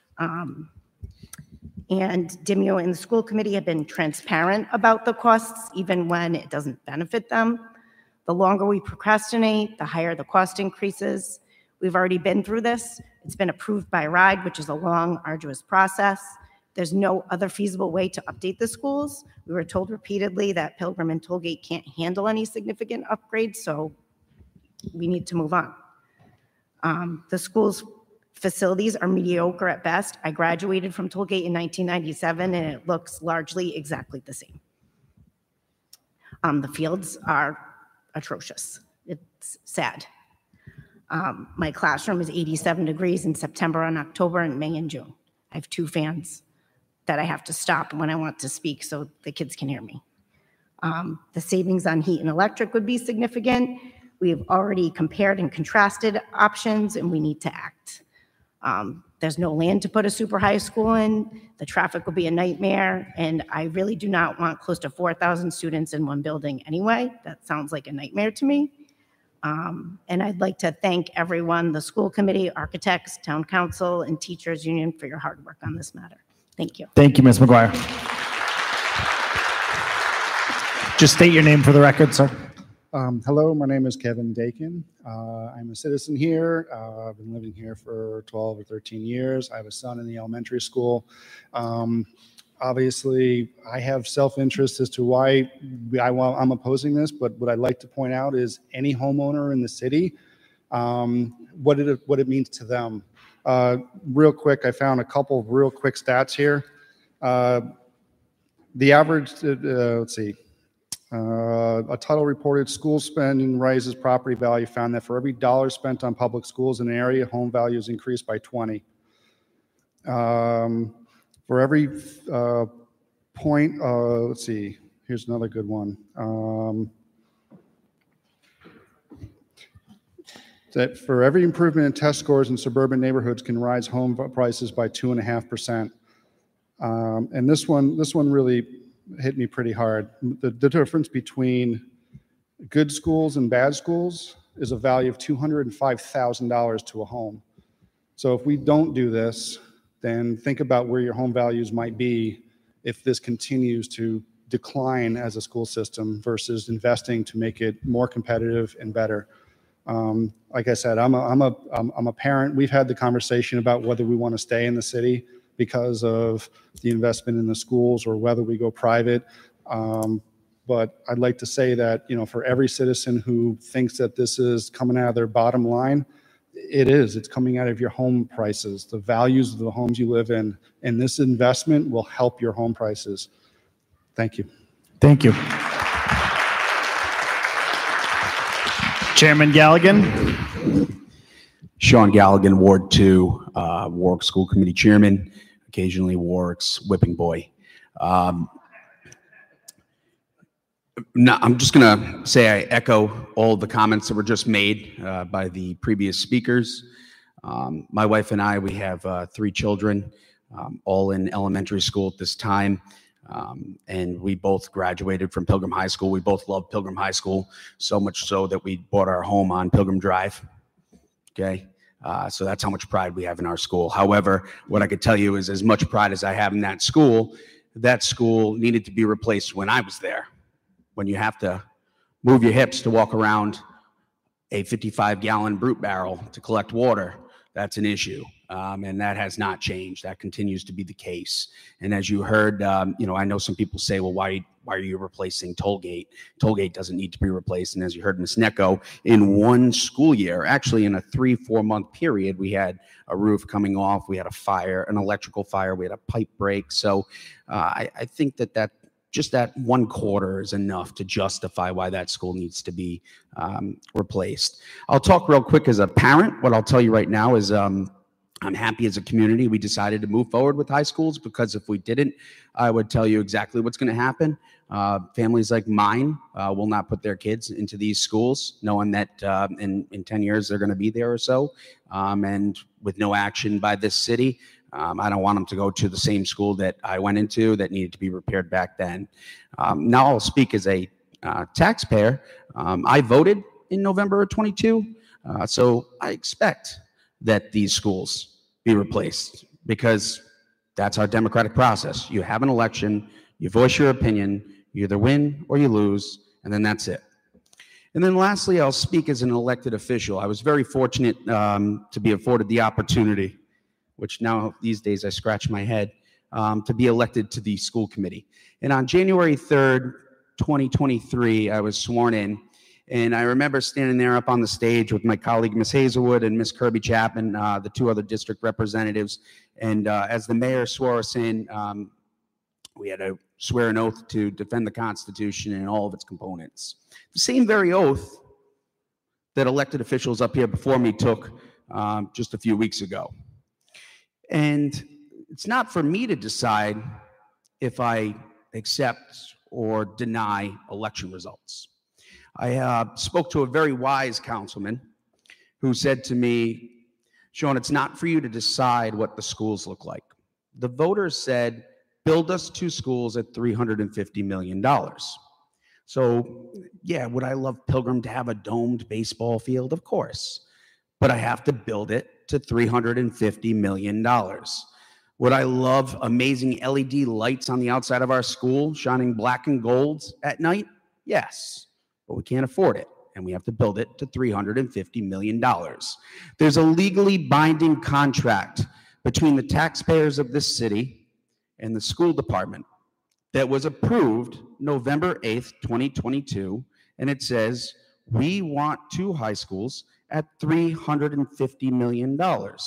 And Dimeo and the school committee have been transparent about the costs, even when it doesn't benefit them. The longer we procrastinate, the higher the cost increases. We've already been through this. It's been approved by RIDE, which is a long, arduous process. There's no other feasible way to update the schools. We were told repeatedly that Pilgrim and Tollgate can't handle any significant upgrades, so we need to move on. The school's facilities are mediocre at best. I graduated from Tollgate in 1997, and it looks largely exactly the same. The fields are atrocious. It's sad. My classroom is 87 degrees in September and October and May and June. I have 2 fans that I have to stop when I want to speak so the kids can hear me. The savings on heat and electric would be significant. We have already compared and contrasted options, and we need to act. There's no land to put a super high school in. The traffic will be a nightmare, and I really do not want close to 4,000 students in one building anyway. That sounds like a nightmare to me. And I'd like to thank everyone, the school committee, architects, town council, and teachers union for your hard work on this matter. Thank you. Thank you, Ms. McGuire. Just state your name for the record, sir. Hello, my name is Kevin Dakin. I'm a citizen here. I've been living here for 12 or 13 years. I have a son in the elementary school. Obviously, I have self-interest as to why I'm opposing this, but what I'd like to point out is any homeowner in the city, what it means to them. Real quick, I found a couple of real quick stats here. The average, let's see, a title reported school spending raises property value found that for every dollar spent on public schools in an area, home values increased by 20. For every point, let's see, here's another good one. That for every improvement in test scores in suburban neighborhoods can rise home prices by 2.5%. And this one really hit me pretty hard. The difference between good schools and bad schools is a value of $205,000 to a home. So if we don't do this, then think about where your home values might be if this continues to decline as a school system versus investing to make it more competitive and better. Like I said, I'm a parent. We've had the conversation about whether we want to stay in the city because of the investment in the schools or whether we go private. But I'd like to say that, you know, for every citizen who thinks that this is coming out of their bottom line, it is. It's coming out of your home prices, the values of the homes you live in, and this investment will help your home prices. Thank you. Thank you. Chairman Galligan. Sean Galligan, Ward 2, Warwick School Committee Chairman, occasionally Warwick's whipping boy. No, I'm just going to say I echo all the comments that were just made by the previous speakers. My wife and I, we have 3 children, all in elementary school at this time. And we both graduated from Pilgrim High School. We both love Pilgrim High School, so much so that we bought our home on Pilgrim Drive. Okay. So that's how much pride we have in our school. However, what I could tell you is as much pride as I have in that school needed to be replaced when I was there. When you have to move your hips to walk around a 55-gallon brute barrel to collect water, that's an issue. And that has not changed. That continues to be the case. And as you heard, I know some people say, well, why are you replacing Tollgate? Tollgate doesn't need to be replaced. And as you heard Ms. Necco, in one school year, actually in a 3-4 month period, we had a roof coming off, we had a fire, an electrical fire, we had a pipe break. So I think that just that 1 quarter is enough to justify why that school needs to be replaced. I'll talk real quick as a parent. What I'll tell you right now is I'm happy as a community we decided to move forward with high schools, because if we didn't, I would tell you exactly what's going to happen. Families like mine will not put their kids into these schools, knowing that in 10 years they're going to be there or so. And with no action by this city, I don't want them to go to the same school that I went into that needed to be repaired back then. Now I'll speak as a taxpayer. I voted in November of 22, so I expect that these schools be replaced, because that's our democratic process. You have an election, you voice your opinion, you either win or you lose, and then that's it. And then lastly, I'll speak as an elected official. I was very fortunate to be afforded the opportunity, which now these days I scratch my head, to be elected to the school committee. And on January 3rd, 2023, I was sworn in. And I remember standing there up on the stage with my colleague, Ms. Hazelwood, and Ms. Kirby Chapman, the 2 other district representatives. And as the mayor swore us in, we had to swear an oath to defend the Constitution and all of its components. The same very oath that elected officials up here before me took just a few weeks ago. And it's not for me to decide if I accept or deny election results. I spoke to a very wise councilman who said to me, Sean, it's not for you to decide what the schools look like. The voters said, build us 2 schools at $350 million. So yeah, would I love Pilgrim to have a domed baseball field? Of course, but I have to build it to $350 million. Would I love amazing LED lights on the outside of our school shining black and gold at night? Yes. But we can't afford it, and we have to build it to $350 million. There's a legally binding contract between the taxpayers of this city and the school department that was approved November 8th, 2022, and it says, we want 2 high schools at $350 million.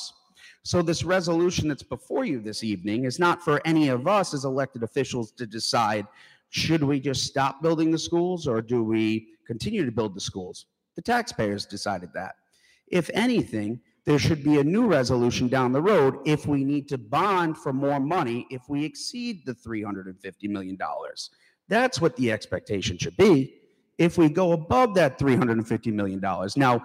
So this resolution that's before you this evening is not for any of us as elected officials to decide, should we just stop building the schools or do we continue to build the schools? The taxpayers decided that. If anything, there should be a new resolution down the road if we need to bond for more money if we exceed the $350 million. That's what the expectation should be if we go above that $350 million. Now,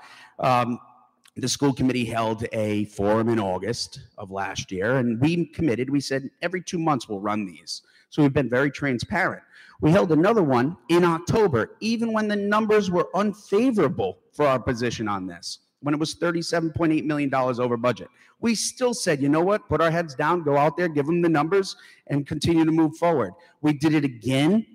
the school committee held a forum in August of last year, and we said every 2 months we'll run these. So we've been very transparent. We held another one in October, even when the numbers were unfavorable for our position on this, when it was $37.8 million over budget. We still said, you know what, put our heads down, go out there, give them the numbers, and continue to move forward. We did it again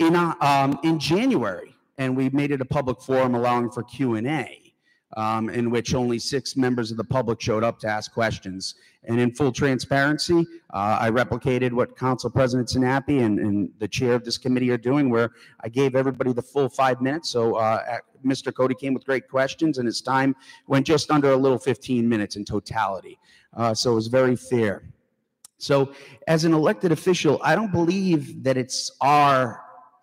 in January, and we made it a public forum allowing for Q&A. In which only 6 members of the public showed up to ask questions. And in full transparency, I replicated what Council President Sinapi and the chair of this committee are doing, where I gave everybody the full 5 minutes. So Mr. Cody came with great questions, and his time went just under a little 15 minutes in totality. So it was very fair. So as an elected official, I don't believe that it's our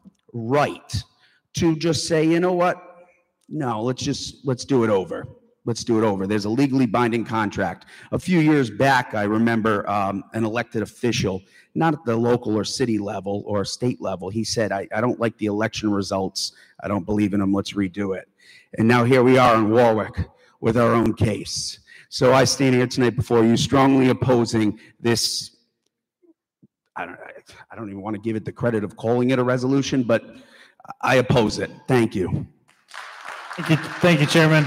right to just say, you know what? No, let's do it over. Let's do it over. There's a legally binding contract. A few years back, I remember an elected official, not at the local or city level or state level, he said, I don't like the election results. I don't believe in them. Let's redo it. And now here we are in Warwick with our own case. So I stand here tonight before you strongly opposing this. I don't even want to give it the credit of calling it a resolution, but I oppose it. Thank you. Thank you, Chairman.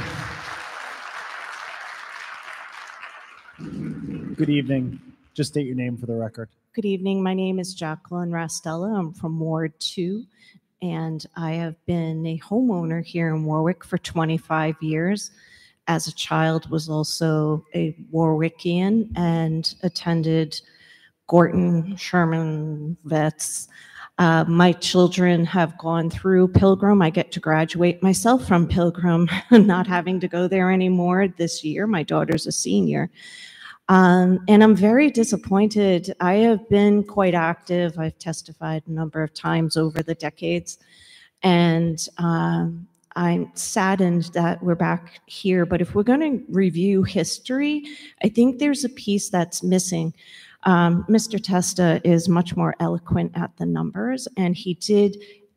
Good evening. Just state your name for the record. Good evening. My name is Jacqueline Rastella. I'm from Ward 2, and I have been a homeowner here in Warwick for 25 years. As a child, was also a Warwickian and attended Gorton, Sherman Vets. My children have gone through Pilgrim. I get to graduate myself from Pilgrim, not having to go there anymore this year. My daughter's a senior. And I'm very disappointed. I have been quite active. I've testified a number of times over the decades. And I'm saddened that we're back here. But if we're going to review history, I think there's a piece that's missing. Mr. Testa is much more eloquent at the numbers, and he did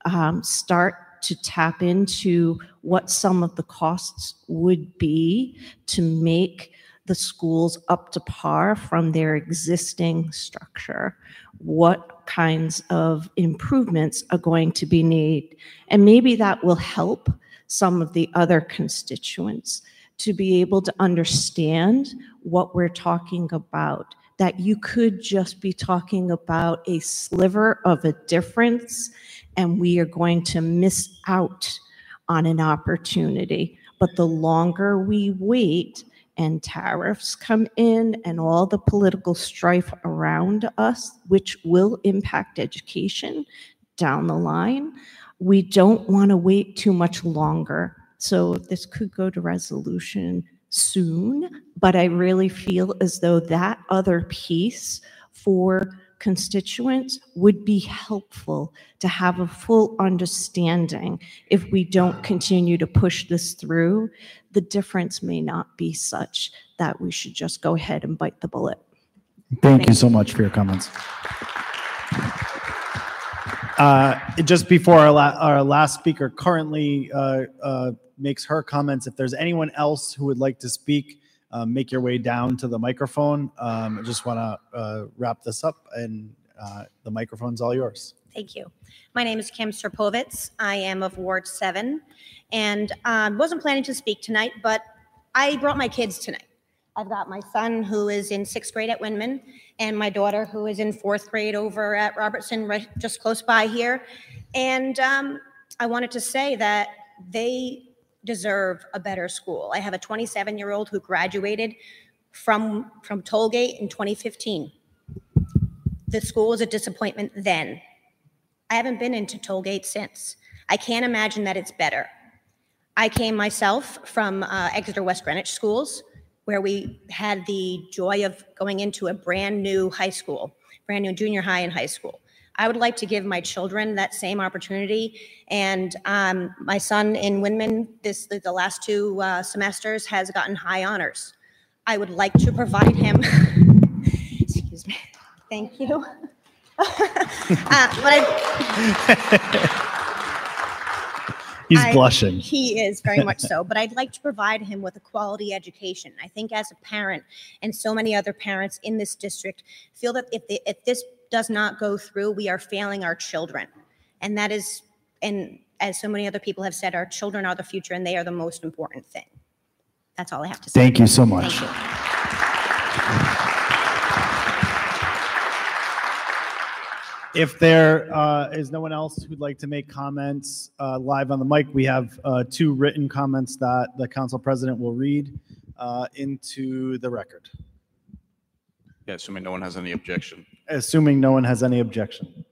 start to tap into what some of the costs would be to make the schools up to par from their existing structure. What kinds of improvements are going to be needed? And maybe that will help some of the other constituents to be able to understand what we're talking about, that you could just be talking about a sliver of a difference, and we are going to miss out on an opportunity. But the longer we wait and tariffs come in and all the political strife around us, which will impact education down the line, we don't want to wait too much longer. So this could go to resolution soon, but I really feel as though that other piece for constituents would be helpful to have a full understanding. If we don't continue to push this through, the difference may not be such that we should just go ahead and bite the bullet. Thank you so much for your comments. Just before our last speaker currently makes her comments, if there's anyone else who would like to speak, make your way down to the microphone. I just want to wrap this up, and the microphone's all yours. Thank you. My name is Kim Serpovitz. I am of Ward 7, and wasn't planning to speak tonight, but I brought my kids tonight. I've got my son who is in 6th grade at Windman, and my daughter who is in 4th grade over at Robertson, right just close by here. And I wanted to say that they deserve a better school. I have a 27-year-old who graduated from Tollgate in 2015. The school was a disappointment then. I haven't been into Tollgate since. I can't imagine that it's better. I came myself from Exeter West Greenwich schools, where we had the joy of going into a brand new high school, brand new junior high and high school. I would like to give my children that same opportunity. And my son in Windman, the last 2 semesters, has gotten high honors. I would like to provide him, excuse me, thank you. He's blushing. He is very much so, but I'd like to provide him with a quality education. I think as a parent, and so many other parents in this district feel that if this does not go through, we are failing our children. And that is, and as so many other people have said, our children are the future and they are the most important thing. That's all I have to say. Thank you so much. Thank you. If there is no one else who'd like to make comments live on the mic, we have 2 written comments that the council president will read into the record. Yeah, assuming no one has any objection. Assuming no one has any objection.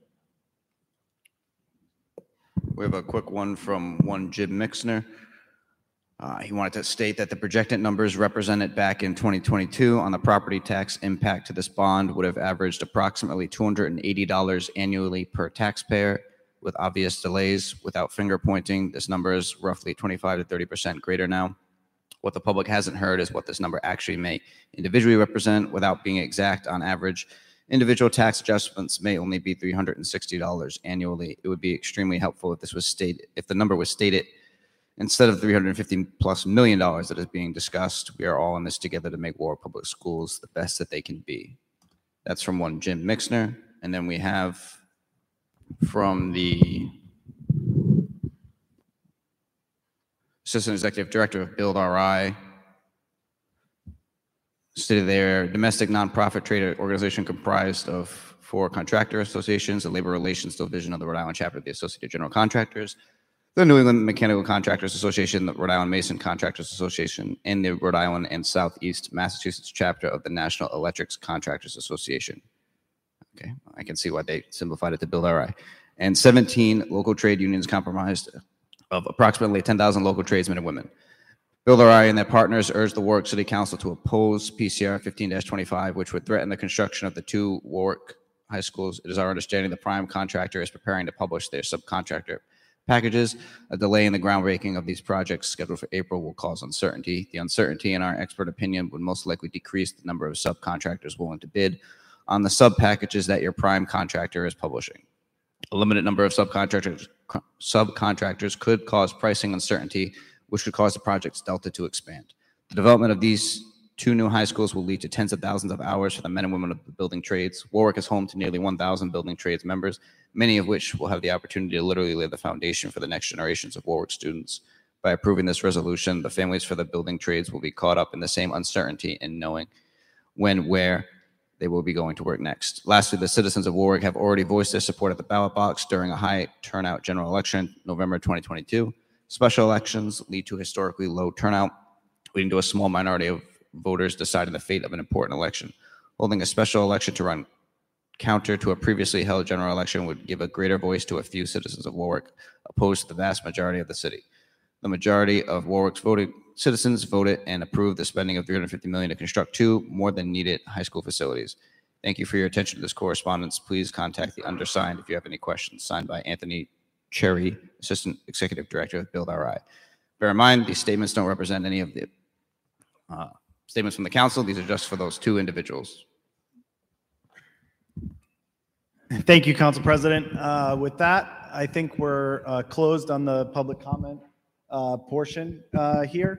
We have a quick one from one Jim Mixner. He wanted to state that the projected numbers represented back in 2022 on the property tax impact to this bond would have averaged approximately $280 annually per taxpayer. With obvious delays, without finger pointing, this number is roughly 25 to 30% greater now. What the public hasn't heard is what this number actually may individually represent. Without being exact, on average, individual tax adjustments may only be $360 annually. It would be extremely helpful if this was stated, if the number was stated Instead of $350+ million that is being discussed, we are all in this together to make Warwick Public Schools the best that they can be. That's from one Jim Mixner. And then we have from the Assistant Executive Director of Build RI, stated their domestic nonprofit trade organization comprised of 4 contractor associations, the Labor Relations Division of the Rhode Island chapter of the Associated General Contractors, the New England Mechanical Contractors Association, the Rhode Island Mason Contractors Association, and the Rhode Island and Southeast Massachusetts chapter of the National Electrics Contractors Association. Okay, I can see why they simplified it to Build RI. And 17 local trade unions comprised of approximately 10,000 local tradesmen and women. Build RI and their partners urged the Warwick City Council to oppose PCR 15-25, which would threaten the construction of the 2 Warwick high schools. It is our understanding the prime contractor is preparing to publish their subcontractor packages. A delay in the groundbreaking of these projects scheduled for April will cause uncertainty. The uncertainty, in our expert opinion, would most likely decrease the number of subcontractors willing to bid on the sub packages that your prime contractor is publishing. A limited number of subcontractors could cause pricing uncertainty, which could cause the project's delta to expand. The development of these 2 new high schools will lead to tens of thousands of hours for the men and women of the building trades. Warwick is home to nearly 1,000 building trades members, many of which will have the opportunity to literally lay the foundation for the next generations of Warwick students. By approving this resolution, the families for the building trades will be caught up in the same uncertainty in knowing when, where they will be going to work next. Lastly, the citizens of Warwick have already voiced their support at the ballot box during a high turnout general election, November 2022. Special elections lead to historically low turnout, leading to a small minority of voters deciding the fate of an important election. Holding a special election to run counter to a previously held general election would give a greater voice to a few citizens of Warwick, opposed to the vast majority of the city. The majority of Warwick's citizens voted and approved the spending of $350 million to construct 2 more than needed high school facilities. Thank you for your attention to this correspondence. Please contact the undersigned if you have any questions. Signed by Anthony Cherry, Assistant Executive Director of Build RI. Bear in mind, these statements don't represent any of the statements from the council. These are just for those 2 individuals. Thank you, Council President. With that, I think we're closed on the public comment portion here.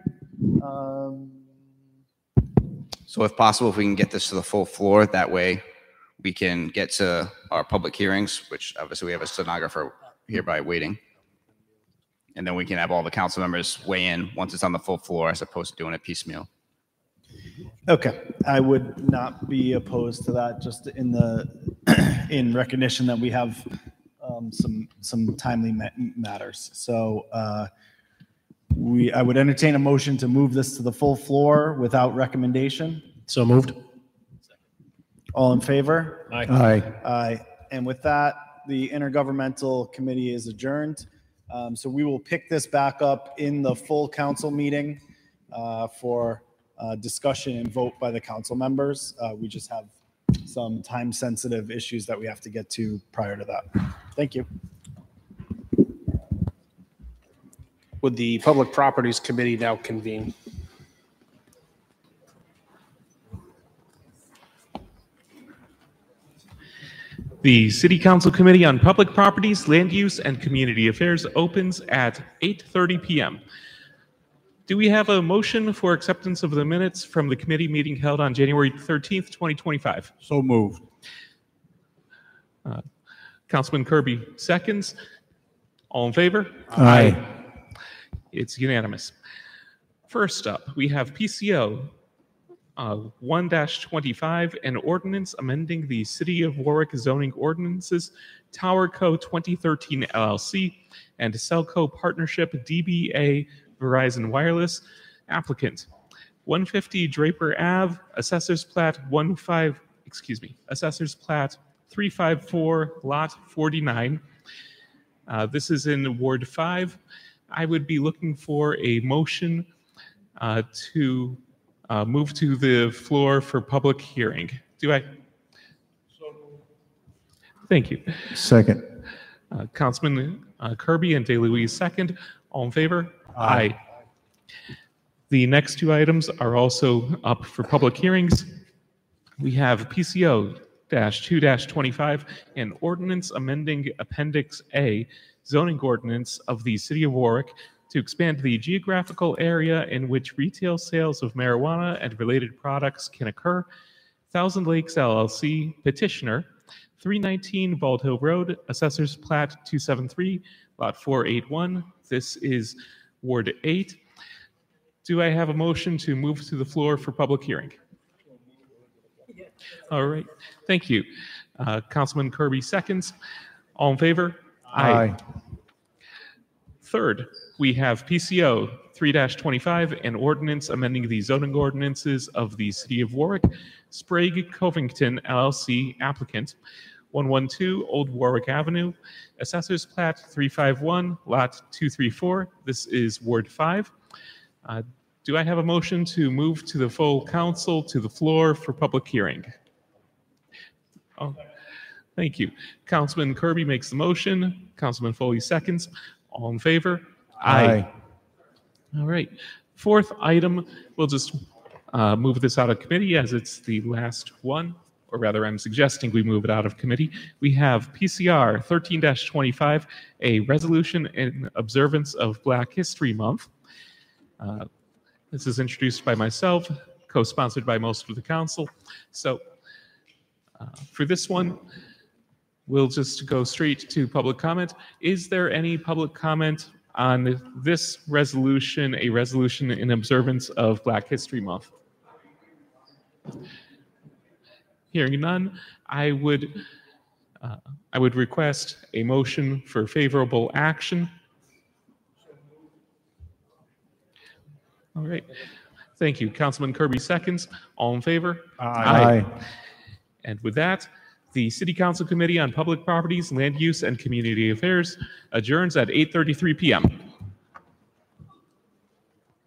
So if possible, if we can get this to the full floor, that way we can get to our public hearings, which obviously we have a stenographer hereby waiting. And then we can have all the council members weigh in once it's on the full floor as opposed to doing it piecemeal. Okay, I would not be opposed to that, just in the in recognition that we have some timely matters. So I would entertain a motion to move this to the full floor without recommendation. So moved. All in favor? Aye. Aye. Aye. And with that, the intergovernmental committee is adjourned. So we will pick this back up in the full council meeting for discussion and vote by the council members. We just have some time-sensitive issues that we have to get to prior to that. Thank you. Would the Public Properties Committee now convene? The City Council Committee on Public Properties, Land Use, and Community Affairs opens at 8:30 p.m. Do we have a motion for acceptance of the minutes from the committee meeting held on January 13th, 2025? So moved. Councilman Kirby seconds. All in favor? Aye. It's unanimous. First up, we have PCO 1-25, an ordinance amending the City of Warwick zoning ordinances, Tower Co. 2013 LLC, and Cellco Partnership DBA Verizon Wireless. Applicant 150 Draper Ave, Assessors Plat 354, Lot 49. This is in Ward 5. I would be looking for a motion to move to the floor for public hearing. Do I? Thank you. Second. Councilman Kirby and DeLuise second. All in favor? Aye. The next 2 items are also up for public hearings. We have PCO 2-25, an ordinance amending Appendix A zoning ordinance of the City of Warwick to expand the geographical area in which retail sales of marijuana and related products can occur. Thousand Lakes LLC, petitioner, 319 Bald Hill Road, Assessors Plat 273, Lot 481. This is Ward 8. Do I have a motion to move to the floor for public hearing? All right, thank you. Councilman Kirby seconds. All in favor? Aye. Third, we have PCO 3-25, an ordinance amending the zoning ordinances of the City of Warwick. Sprague Covington LLC, applicant, 112 Old Warwick Avenue, Assessors Plat 351, Lot 234. This is Ward 5. Do I have a motion to move to the full council to the floor for public hearing? Oh, thank you. Councilman Kirby makes the motion. Councilman Foley seconds. All in favor? Aye. All right. Fourth item, we'll just move this out of committee as it's the last one, or rather I'm suggesting we move it out of committee. We have PCR 13-25, a resolution in observance of Black History Month. This is introduced by myself, co-sponsored by most of the council. So for this one, we'll just go straight to public comment. Is there any public comment on this resolution, a resolution in observance of Black History Month? Hearing none, I would request a motion for favorable action. All right. Thank you. Councilman Kirby seconds. All in favor? Aye. And with that, the City Council Committee on Public Properties, Land Use, and Community Affairs adjourns at 8:33 p.m.